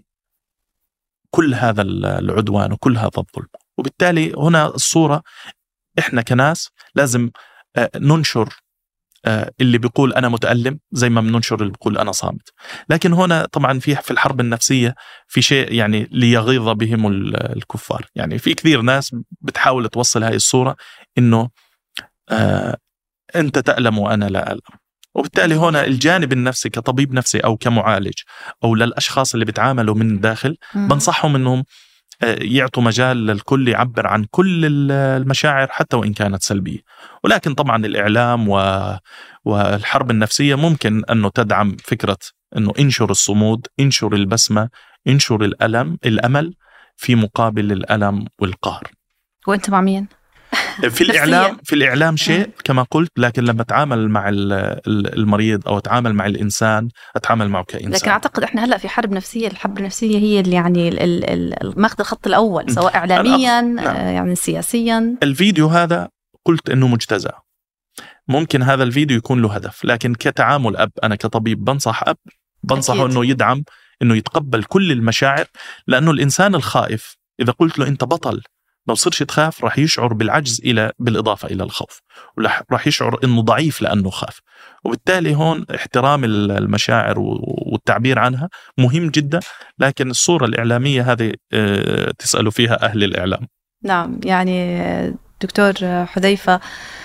كل هذا العدوان وكل هذا الظلم. وبالتالي هنا الصورة إحنا كناس لازم ننشر اللي بيقول أنا متألم زي ما بننشر اللي بيقول أنا صامت. لكن هنا طبعا في في الحرب النفسية في شيء يعني ليغيظ بهم الكفار، يعني في كثير ناس بتحاول توصل هاي الصورة إنه آه أنت تألم وأنا لا ألم. وبالتالي هنا الجانب النفسي كطبيب نفسي أو كمعالج أو للأشخاص اللي بيتعاملوا من الداخل، بنصحهم إنهم يعطوا مجال للكل يعبر عن كل المشاعر حتى وإن كانت سلبية. ولكن طبعا الإعلام والحرب النفسية ممكن أنه تدعم فكرة أنه انشر الصمود، انشر البسمة، انشر الألم الأمل في مقابل الألم والقهر. وأنت مع مين؟ في الإعلام في الإعلام شيء كما قلت، لكن لما أتعامل مع المريض أو أتعامل مع الإنسان أتعامل معه كإنسان. لكن أعتقد إحنا هلأ في حرب نفسية، الحرب النفسية هي اللي يعني ماخذ الخط الأول سواء إعلاميا نعم. يعني سياسيا. الفيديو هذا قلت إنه مجتزأ، ممكن هذا الفيديو يكون له هدف، لكن كتعامل أب أنا كطبيب بنصح أب بنصحه إنه يدعم، إنه يتقبل كل المشاعر، لأنه الإنسان الخائف إذا قلت له أنت بطل ما بصيرش تخاف راح يشعر بالعجز إلى بالإضافة إلى الخوف، وراح يشعر إنه ضعيف لأنه خاف. وبالتالي هون احترام المشاعر والتعبير عنها مهم جدا، لكن الصورة الإعلامية هذه تسألوا فيها أهل الإعلام. نعم، يعني دكتور حذيفة،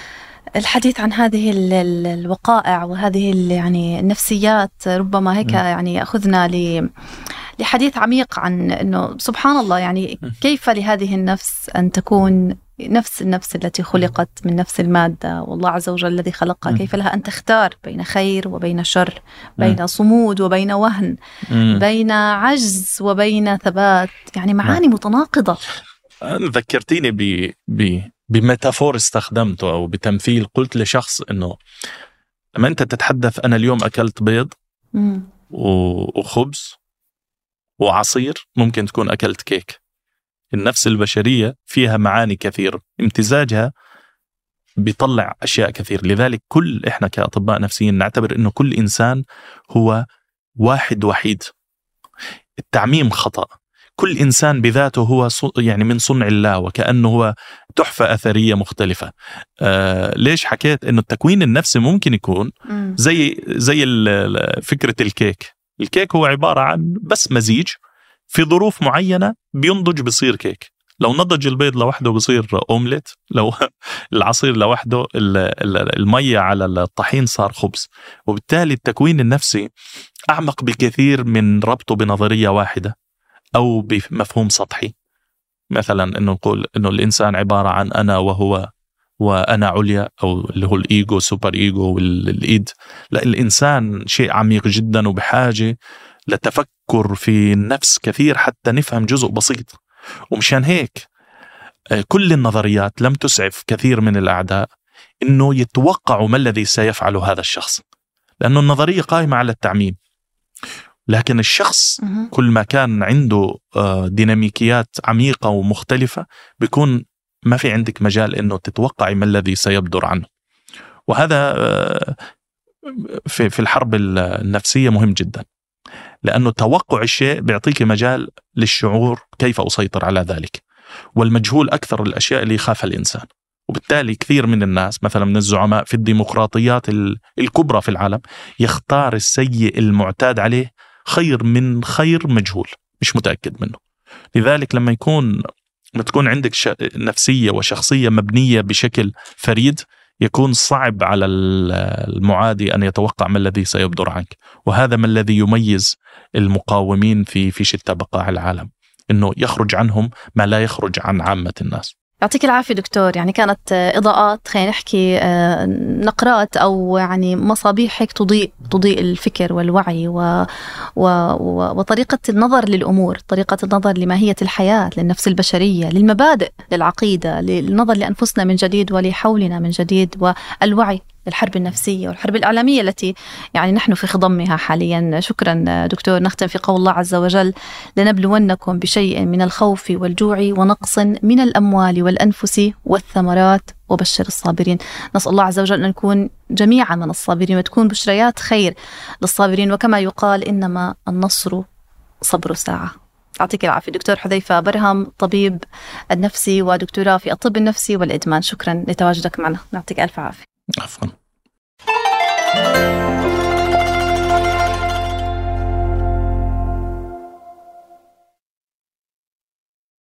الحديث عن هذه الوقائع وهذه يعني النفسيات ربما هيك يعني يأخذنا لحديث عميق عن أنه سبحان الله، يعني كيف لهذه النفس أن تكون نفس النفس التي خلقت من نفس المادة، والله عز وجل الذي خلقها كيف لها أن تختار بين خير وبين شر، بين صمود وبين وهن، بين عجز وبين ثبات، يعني معاني متناقضة. ذكرتيني ب ب بميتافور استخدمته أو بتمثيل، قلت لشخص إنه لما أنت تتحدث أنا اليوم أكلت بيض مم. وخبز وعصير، ممكن تكون أكلت كيك. النفس البشرية فيها معاني كثير، امتزاجها بيطلع أشياء كثير. لذلك كل إحنا كأطباء نفسيين نعتبر إنه كل إنسان هو واحد وحيد. التعميم خطأ. كل إنسان بذاته هو يعني من صنع الله، وكأنه هو تحفة أثرية مختلفة. آه ليش حكيت إنه التكوين النفسي ممكن يكون زي زي فكرة الكيك. الكيك هو عبارة عن بس مزيج في ظروف معينة بينضج بصير كيك. لو نضج البيض لوحده بصير أومليت، لو العصير لوحده، المية على الطحين صار خبز. وبالتالي التكوين النفسي أعمق بكثير من ربطه بنظرية واحدة أو بمفهوم سطحي. مثلا إنه نقول إنه الإنسان عبارة عن أنا وهو وأنا عليا، أو اللي هو الإيجو، سوبر إيجو والإيد. لا، الإنسان شيء عميق جدا وبحاجة لتفكر في النفس كثير حتى نفهم جزء بسيط. ومشان هيك كل النظريات لم تسعف كثير من الأعداء إنه يتوقعوا ما الذي سيفعل هذا الشخص، لأنه النظرية قائمة على التعميم. لكن الشخص كل ما كان عنده ديناميكيات عميقة ومختلفة بيكون ما في عندك مجال إنه تتوقعي ما الذي سيبدر عنه. وهذا في في الحرب النفسية مهم جدا، لأنه توقع الشيء بيعطيك مجال للشعور كيف أسيطر على ذلك. والمجهول أكثر الأشياء اللي يخافها الإنسان. وبالتالي كثير من الناس مثلا من الزعماء في الديمقراطيات الكبرى في العالم يختار السيء المعتاد عليه خير من خير مجهول مش متأكد منه. لذلك لما يكون ما تكون عندك نفسية وشخصية مبنية بشكل فريد، يكون صعب على المعادي أن يتوقع ما الذي سيبدر عنك. وهذا ما الذي يميز المقاومين في في شتى بقاع العالم، إنه يخرج عنهم ما لا يخرج عن عامة الناس. يعطيك العافية دكتور، يعني كانت إضاءات، خلينا نحكي نقرات أو يعني مصابيح هيك تضيء تضيء الفكر والوعي و... و... وطريقة النظر للأمور، طريقة النظر لماهية الحياة، للنفس البشرية، للمبادئ، للعقيدة، للنظر لأنفسنا من جديد ولحولنا من جديد، والوعي للحرب النفسية والحرب الإعلامية التي يعني نحن في خضمها حاليا. شكرا دكتور. نختم في قول الله عز وجل: لنبلونكم بشيء من الخوف والجوع ونقص من الأموال والأنفس والثمرات وبشر الصابرين. نسأل الله عز وجل أن نكون جميعا من الصابرين وتكون بشريات خير للصابرين، وكما يقال إنما النصر صبر ساعة. يعطيك العافية دكتور حذيفة برهم، طبيب النفسي ودكتوراه في الطب النفسي والإدمان. شكرا لتواجدك معنا، يعطيك ألف عافية. عفوا.